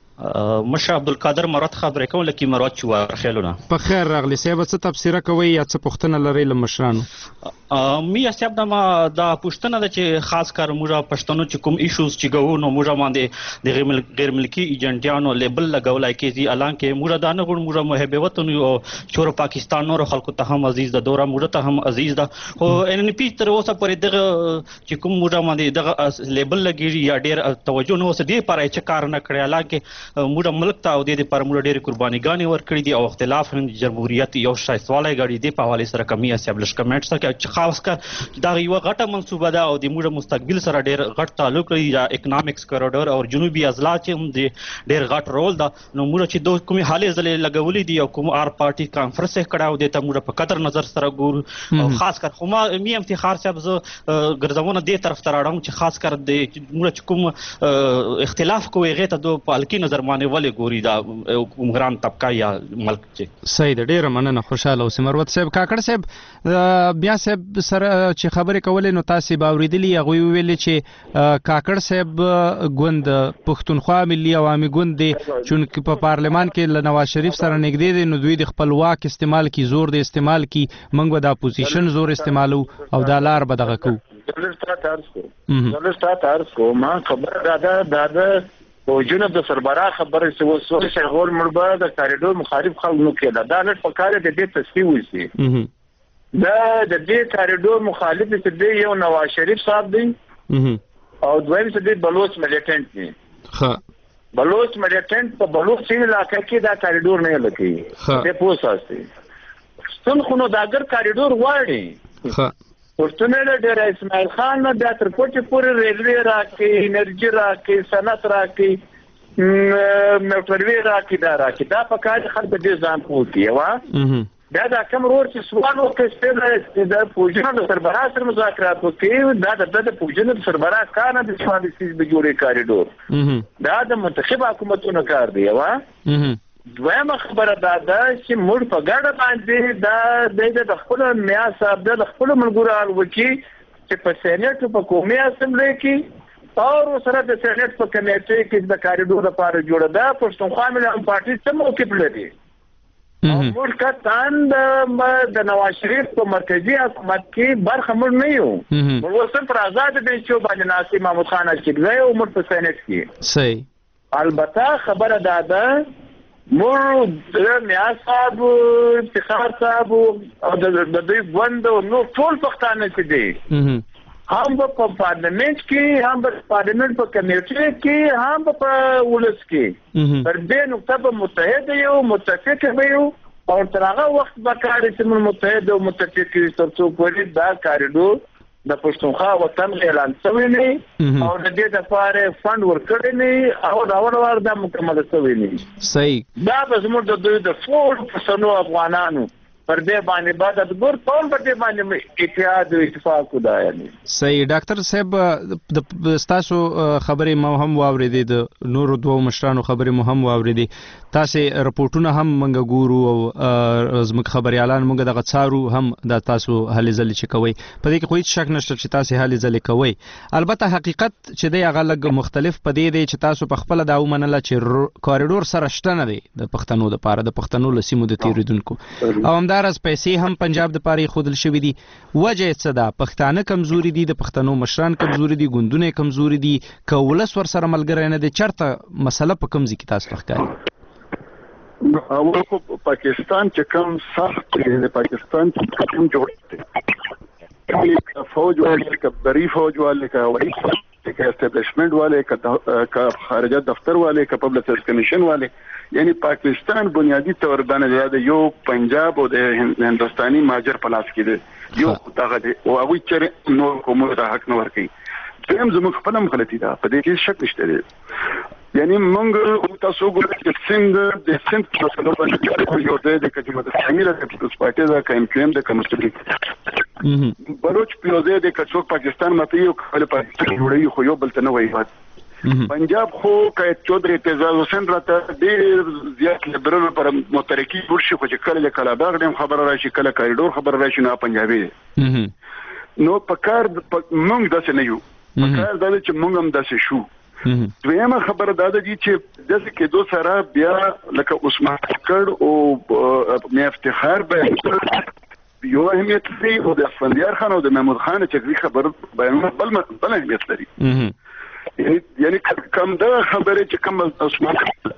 Speaker 14: مشر عبدالقادر مراد خبرې کوم لکه مراد چې ورخېلونه.
Speaker 1: په خیر راغلی صاحب څه تفسیر کوي یا څه پښتنه لري له مشرانو؟
Speaker 14: میا صاحب دا دا پښتنه د چې خاص کار موږ پښتنو چې کوم ایشوز چې ګو نو موږ باندې د غیر ملکی ایجنټیانو لیبل لګولای کیږي الان کې موږ دا نه غوړ موږ محبه وطن او چور پاکستان نور خلکو ته هم عزیز ده دوره موږ ته هم عزیز ده خو ان پی تر اوسه پرې دغه چې کوم موږ باندې دغه لیبل لګیږي یا ډیر توجه نه اوسه دی پر چې کار نه کړی الان کې موږ ملک ته او د دې پر موږ ډېر قربانيګانې ورکړې دي او اختلاف هم جمهوریت یو شای سوالای غړي دی په حواله سره کمی اسابلش کمنټ سره چې خاص کر دا یو غټه منصوبه ده او د موږ مستقبل سره ډېر غټ تعلق لري یا اکونومکس کوریډور او جنوبي اضلاع چې هم ډېر غټ رول ده نو موږ چې دوه کومي حالې زلې لګولې دي او کوم آر پارټي کانفرنس کړه او د ته موږ په قدر نظر سره ګورو او خاص کر خو ما مې افتخار صاحب زه ګرځونه دې طرف ته راړم چې خاص کر د موږ کوم اختلاف کوي غته دوه پالکی نظر باندې ولې ګوري دا عمران طبقه یا ملک چې
Speaker 1: صحیح ده. ډیره مننه خوشاله اوسې مروت صاحب. کاکړ صاحب بیا صاحب سره چې خبرې کولې نو تاسو به اوریدلی هغه ویلې چې کاکړ صاحب ګوند پښتونخوا ملي عوامي ګوند دی چې په پارلمان کې له نواز شریف سره نږدې دي نو دوی د خپل واک استعمال کی زور د استعمال کی منګ به د اپوزیشن زور استعمالو او د لار به دغه کو
Speaker 12: دلته تاسو دلته تاسو ما خبر دادا دادا او جناب د سربرا خبره چې وسوي شغول مربا د کاریډور مخالف خلک نو کېده دا لټ فکر د دې تصفیه وسی دا د دې کاریډور مخالف چې دی یو نواز شریف صاحب دی او دویم چې دی بلوچ ملیټنټ دی.
Speaker 1: ها
Speaker 12: بلوچ ملیټنټ په بلوچ سیمه علاقې کې دا کاریډور نه لګي د پوساسي ستون خو نو دا اگر کاریډور واړي
Speaker 1: ها
Speaker 12: پښتون له ډیر اسماعیل خان نه د تر کوټه پورې ریلوی راکې انرژي راکې صنعت راکې موټروي راکې دا راکې دا په کار خلک دې ځان پوه کړي دا دا کوم ورور چې سوال وکړي د پوجنه د سربراہ سره مذاکرات وکړي دا د پوجنه د سربراہ کار نه د سوال سیس به جوړې کاریډور دا د منتخب حکومتونو کار دی وا دویمه خبره دا ده چې موږ په ګډه باندې دا د خپل میا صاحب د خپل ملګرو حال وکړي چې په سېنات په قومي اسمبلی کې او سره د سېنات په کمیټې کې د کاریډور لپاره جوړه ده پښتونخوا ملي پارټي څه موقف لري او موږ کتان د نواز شریف په مرکزی حکومت کې برخه موږ نه یو موږ اوس پر آزاد بنچو باندې ناصر محمود خان چې او موږ په سېنات کې صحیح البته خبره ده ده موږ د میا صاحب افتخار صاحب او د دوی غوند نو ټول پښتانه چې دي هم په پارلیمنت کې هم په پارلیمنت په کمیټه کې هم په ولس کې پر دې نقطه په متحد یو متفق یو او تر هغه وخت به کار چې موږ متحد او متفق یو ترڅو پورې دا کاریډور د پښتونخوا وطن اعلان شوی نه او د دې لپاره فند ورکړی نه او دا ور دا مکمل شوی نه صحیح دا به زموږ د دوی د فور پرسنو افغانانو پر دې باندې بعد د ګور ټول پر دې باندې اتحاد او اتفاق ودا یعنی
Speaker 1: صحیح ډاکټر صاحب د تاسو خبرې مو هم واوریدې د نورو دوه مشرانو خبرې مو هم واوریدې تاسو رپورټونه هم منګه ګورو او زموږ خبريالان موږ دغه څارو هم د تاسو هلې ځلې چې کوي په دې کې کوئی شک نشته چې تاسو هلې ځلې کوي البته حقیقت چې دی هغه لږ مختلف پدې دی چې تاسو په خپل دا ومنله چې کاریډور سره شته نه دی د پښتنو لپاره د پښتنو لسیمو د تیریدونکو او همدارس پیسې هم پنجاب د پاره خودل شوې دي وجه څه ده پښتانه کمزوري دي د پښتنو مشران کمزوري دي ګوندونه کمزوري دي کولس ور سره ملګری نه دي چرته مسله په کوم ځای کې تاسو ښکاري
Speaker 9: اول خو پاکستان چې کوم سخت دی پاکستان چې کوم جوړ دی کله فوج والے کبری فوج والے کا وہی کا اسٹیبلشمنٹ والے کا خارجہ دفتر والے کا پبلک سروس کمیشن والے یعنی پاکستان بنیادی طور باندې یو پنجاب او د هندستاني ماجر پلاس کې دی یو دغه دی او هغه چې نو کومه د حق نور کوي دیم زموږ خپل هم غلطی ده په دې کې شک نشته دی یعنی موږ تاسو ګورئ چې څنګه د سند په څلور باندې یو دی د کچې د شامل د پیپلز پارټي دا کایم کیم د کمسټری بلوچ پیوزه د کڅوک پاکستان مته یو خپل پاکستان جوړي خو یو بل ته نه وایي پنجاب خو کای چودري اعتزاز حسین راته ډېر زیات لیبرل پر مترکی ورشي خو چې کله کله باغ خبر راشي کله کاریډور خبر راشي نه پنجابي نو پکار موږ داسې نه یو پکار دا چې موږ هم داسې شو دویمه خبره دا ده چې داسې کېدو سره بیا لکه عثمان کړ او مې افتخار به یو اهمیت لري او د اسفندیار خان او د محمود خان چې خبر بیان بل بل اهمیت لري یعنی یعنی کوم دا خبره چې کوم عثمان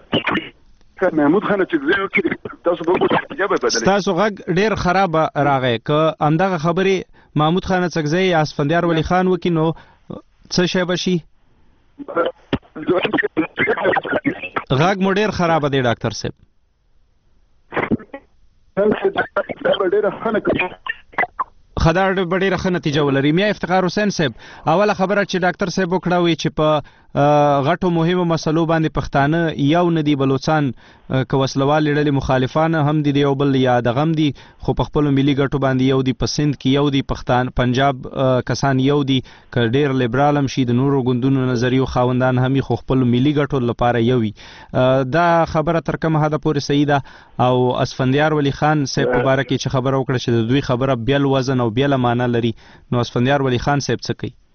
Speaker 9: محمود خان چې زه کې تاسو به اجازه بدلې
Speaker 1: تاسو غږ ډیر خراب راغی که همدغه خبره محمود خان څخه یا اسفندیار ولی خان وکینو څه شی بشي غږ مو ډیر خراب دی ډاکټر صاحب خدای دې ډېره ښه نتیجه ولري میا افتخار حسین صاحب اوله خبره چې ډاکټر صاحب وکړه وی چې په غټو مهمو مسلو باندې پښتانه یو ندي بلوچستان که وسلوال لړلې مخالفان هم دي یو بل یا د غم دي خو په خپل ملي ګټو باندې یو دي پسند کې یو دي پښتان پنجاب کسان یو دي ک ډېر لیبرال هم شي د نورو ګوندونو نظریو خاوندان هم خو خپل ملي ګټو لپاره یو وي دا خبره تر کومه حد پورې صحیح ده او اسفندیار ولی خان صاحب مبارک چې خبره وکړه چې د دوی خبره بیل وزن او بیل معنا لري نو اسفندیار ولی خان صاحب څه کوي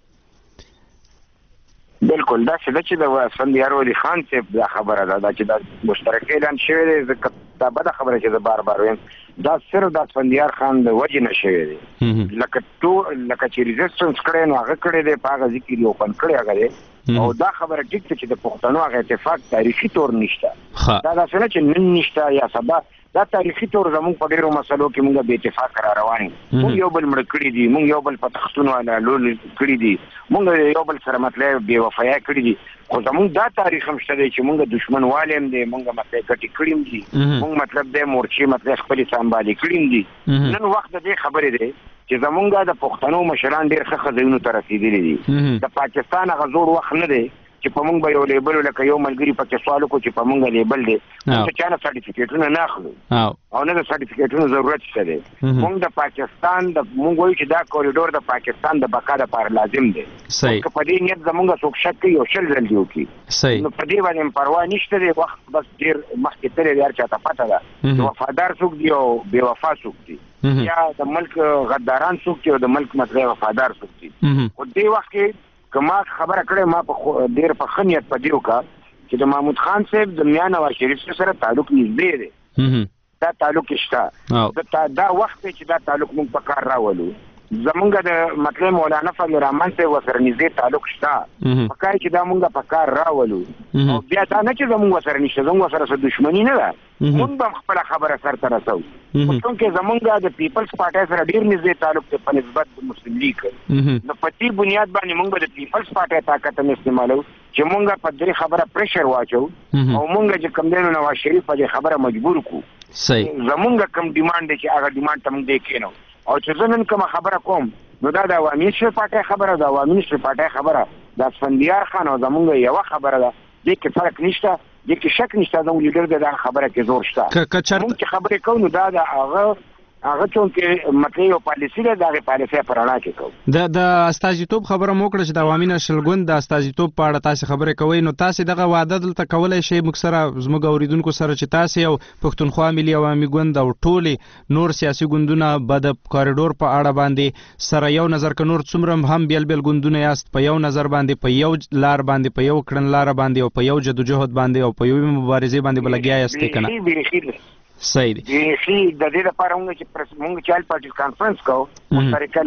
Speaker 11: بالکل دا چې د اسفندیار ولی خان صاحب دا خبره ده چې دا مشترک اعلان شوی دی دا بده خبره چې زه بار بار وایم دا صرف د اسفندیار خان د وجې نه شوی دی لکه تو لکه چې ریزسټنس کړی نو هغه کړی دی په هغه ذکر یو پن کړی هغه دی او دا خبره ټیک ده چې د پښتنو هغه اتفاق تاریخي طور نشته دا دا څه چې نن نشته یا سبا دا تاریخي طور زموږ په ډیرو مسلو کې موږ به اتفاق را روان یو موږ یو بل مړ کړی دي موږ یو بل په تختونو ولا لول کړی دي موږ یو بل سره مطلب بے وفایا کړی دي خو زموږ دا تاریخ هم شته چې موږ دشمن والیم دي موږ مطلب کټی کړیم دي موږ مطلب د مورچې مطلب خپل سنبالي کړیم دي نن وخت دې خبرې دي چې زمونږ د پښتنو مشران ډېر ښه خزینو ته رسیدلي دي د پاکستان هغه زوړ وخت نه دی چې په موږ به یو لیبل لکه یو ملګری پکې سوال وکړو چې په موږ لیبل دی چې چا نه سرټیفیکیټونه نه اخلو او نه د سرټیفیکیټونو ضرورت شته دی موږ د پاکستان د موږ وایو چې دا کوریډور د پاکستان د بقا لپاره لازم دی که په دې نیت زموږ څوک شک کوي او شل ځل دی وکړي نو په دې باندې پروا نشته دی وخت بس ډېر مخکې تللی دی هر چاته پته ده چې وفادار څوک دی او بې وفا څوک دی یا د ملک غداران څوک دي او د ملک مطلب وفادار څوک دي او دې وخت کې که ما خبره کړې ما په ډېر په ښه نیت په دې وکړه چې د محمود خان صاحب د میا نواز شریف سره تعلق نږدې دی دا تعلق شته دا وخت چې دا تعلق موږ په کار راولو زمونږ د مطلب مولانا فضل الرحمن صاحب ورسره نږدې تعلق شته په کار چې دا موږ په کار راولو او بیا دا نه چې زمونږ ورسره نشته زمونږ ورسره څه دښمني نه ده موږ به خپله خبره سرته رسوو خو چونکې زمونږ د پیپلز پارټۍ سره ډېر نږدې تعلق دی په نسبت د مسلم لیګ نو په دې بنیاد باندې موږ به د پیپلز پارټۍ طاقت هم استعمالوو چې موږ په دې خبره پریشر واچو او موږ چې کوم دی نو نواز شریف په دې خبره مجبور کړو زمونږ کوم ډیمانډ دی چې هغه ډیمانډ ته موږ دی کېنو او چې زه نن کومه خبره کوم نو دا د عوامي نشر پارټۍ خبره د عوامي نشر پارټۍ خبره د اسفندیار خان او زمونږ یوه خبره ده دې کې فرق نشته دې کې شک نشته زموږ لیډر د دغه خبره کې زور شته موږ چې خبرې کوو نو دا د هغه هغه چونکې مطلب یو پالیسي ده د هغې پالیسۍ په رڼا کې کوو
Speaker 1: د د استازیتوب خبره مو وکړه چې د عوامي نشر ګوند د استازیتوب په اړه تاسې خبرې کوئ نو تاسې دغه وعده دلته کولی شئ موږ سره زموږ اورېدونکو سره چې تاسې او پښتونخوا ملي عوامي ګوند او ټولې نور سیاسي ګوندونه به د کاریډور په اړه باندې سره یو نظر که نور څومره هم بیل بیل ګوندونه یاست په یو نظر باندې په یو لار باندې په یو کړنلاره باندې او په یو جدوجهد باندې او په یوې مبارزې باندې به لګیا یاست که نه صحیح دی
Speaker 11: بیخي د دې لپاره موږ چې موږ چې آل پارټي کانفرنس کوو موږ طریقه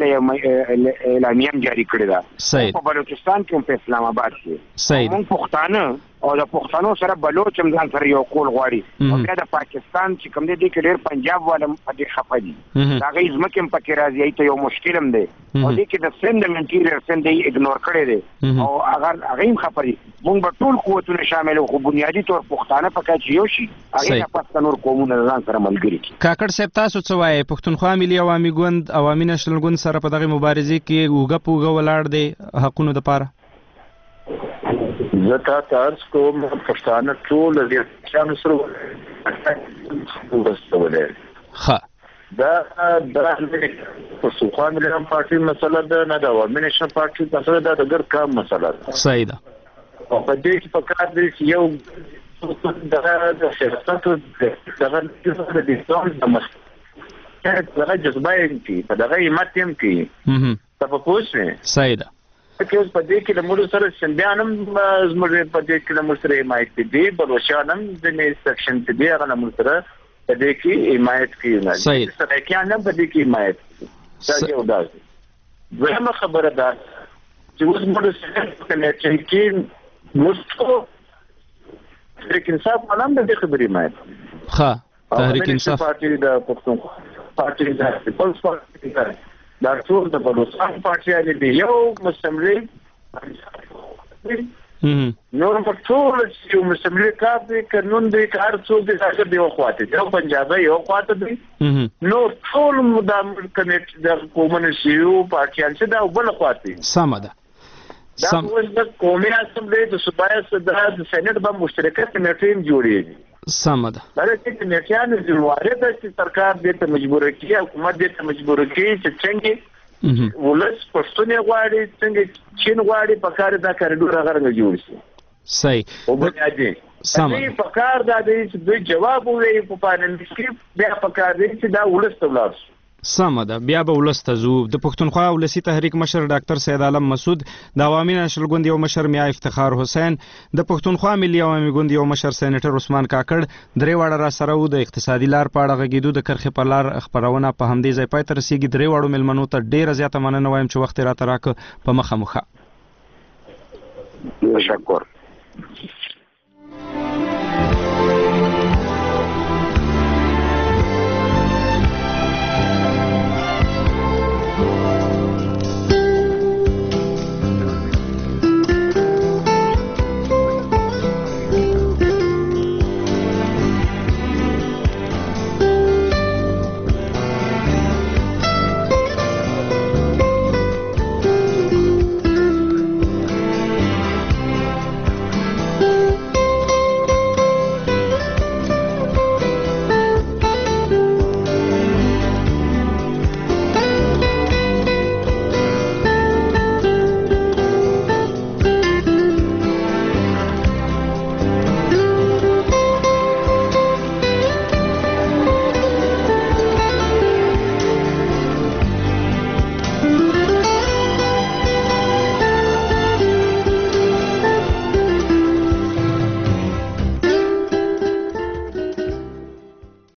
Speaker 11: له اعلامیه هم جاري کړې ده په بلوچستان کې هم په اسلام آباد کې موږ پښتانه او د پښتنو سره بلوچ هم ځان سره یو کول غواړي او بیا د پاکستان چې کوم دی دې کې ډېر پنجاب والا په دې خفه دي د هغې ځمکې هم پکې راځي هغې ته یو مشکل هم دی او دې کې د سند هم انټیریر سند یې اګنور کړی دی او هغه هم خفه دي موږ به ټول قوتونه شامل خو بنیادي طور پښتانه پکې چې یو شي هغې نه پس نور قومونه ځان سره ملګري کړي
Speaker 1: کاکړ صاحب تاسو څه وایئ پښتونخوا ملي عوامي ګوند عوامي نشنل ګوند سره په دغې مبارزې کې اوږه په اوږه ولاړ دی حقونو دپاره
Speaker 12: زه تا ته عرض کوم پښتانه ټول د دې سره وسوله ښه دا دا پښتونخوا ملي پارټي مسله ده نه د عوامي نشنل پارټي مسله ده د ګر کام مسله ده
Speaker 1: صحیح ده
Speaker 12: او په دې کې په کار دی چې یو دغه د سیاست دغه د دستور د مسله دغه جذبه یې کوي په دغه همت یې کوي ته په پوه شوې
Speaker 1: صحیح ده
Speaker 12: که اوس په دې کې د موږ سره سندیان هم زموږ په دې کې د موږ سره حمایت دي بلوچستان هم ځینې سیکشن ته دي هغه موږ سره په دې کې حمایت کوي نه سرایکیان هم په دې کې حمایت کوي دا یو دا دویمه خبره ده چې اوس موږ سره په کمیټې کې موږ تحریک انصاف هم د دې خبرې حمایت
Speaker 1: ښه تحریک انصاف
Speaker 12: پارټي د پښتونخوا پارټي د پیپلز پارټي دا ټول د بلوچستان پارټي دی یو مسلم لیگ نور په ټول چې مسلم لیگ کار دی قانون دی کار څو دی هغه دی خواته یو پنجابي یو خواته دی نو ټول مدام کمیټه د کومونیسټ یو پارټیان چې دا بل خواته
Speaker 1: سم ده
Speaker 12: دا اوس د قومي اسمبلی د صوبایي صدر د سېنات په مشترکه کمیټې جوړېږي
Speaker 1: سم ده
Speaker 12: دا چې کمیټیان ضرورت ده چې سرکار دې ته مجبور کړي حکومت دې ته مجبور کړي چې څنګه ولس پښتون غواړي څنګه چین غواړي په کار دا کاریډور هغه جوړ شي
Speaker 1: صحیح
Speaker 12: او بنیادی سم په کار دا دې چې دوی جواب وایي په پانل کې بیا په کار دې چې دا ولس ته ولاړ شي
Speaker 1: سم ده بیا به ولس ته ځو د پښتونخوا ولسي تحریک مشر ډاکټر سید عالم مسعود د عوامي نشنل ګوند یو مشر میا افتخار حسین د پښتونخوا ملي عوامي ګوند یو مشر سېنیټر عثمان کاکړ درې واړه را سره وو د اقتصادي لار په اړه غږېدو د کرښې په لار خپرونه په همدې ځای پای ته رسېږي درې واړو مېلمنو ته ډېره زیاته مننه وایم چې وخت یې راته راکړه په مخه مخه
Speaker 11: تشکر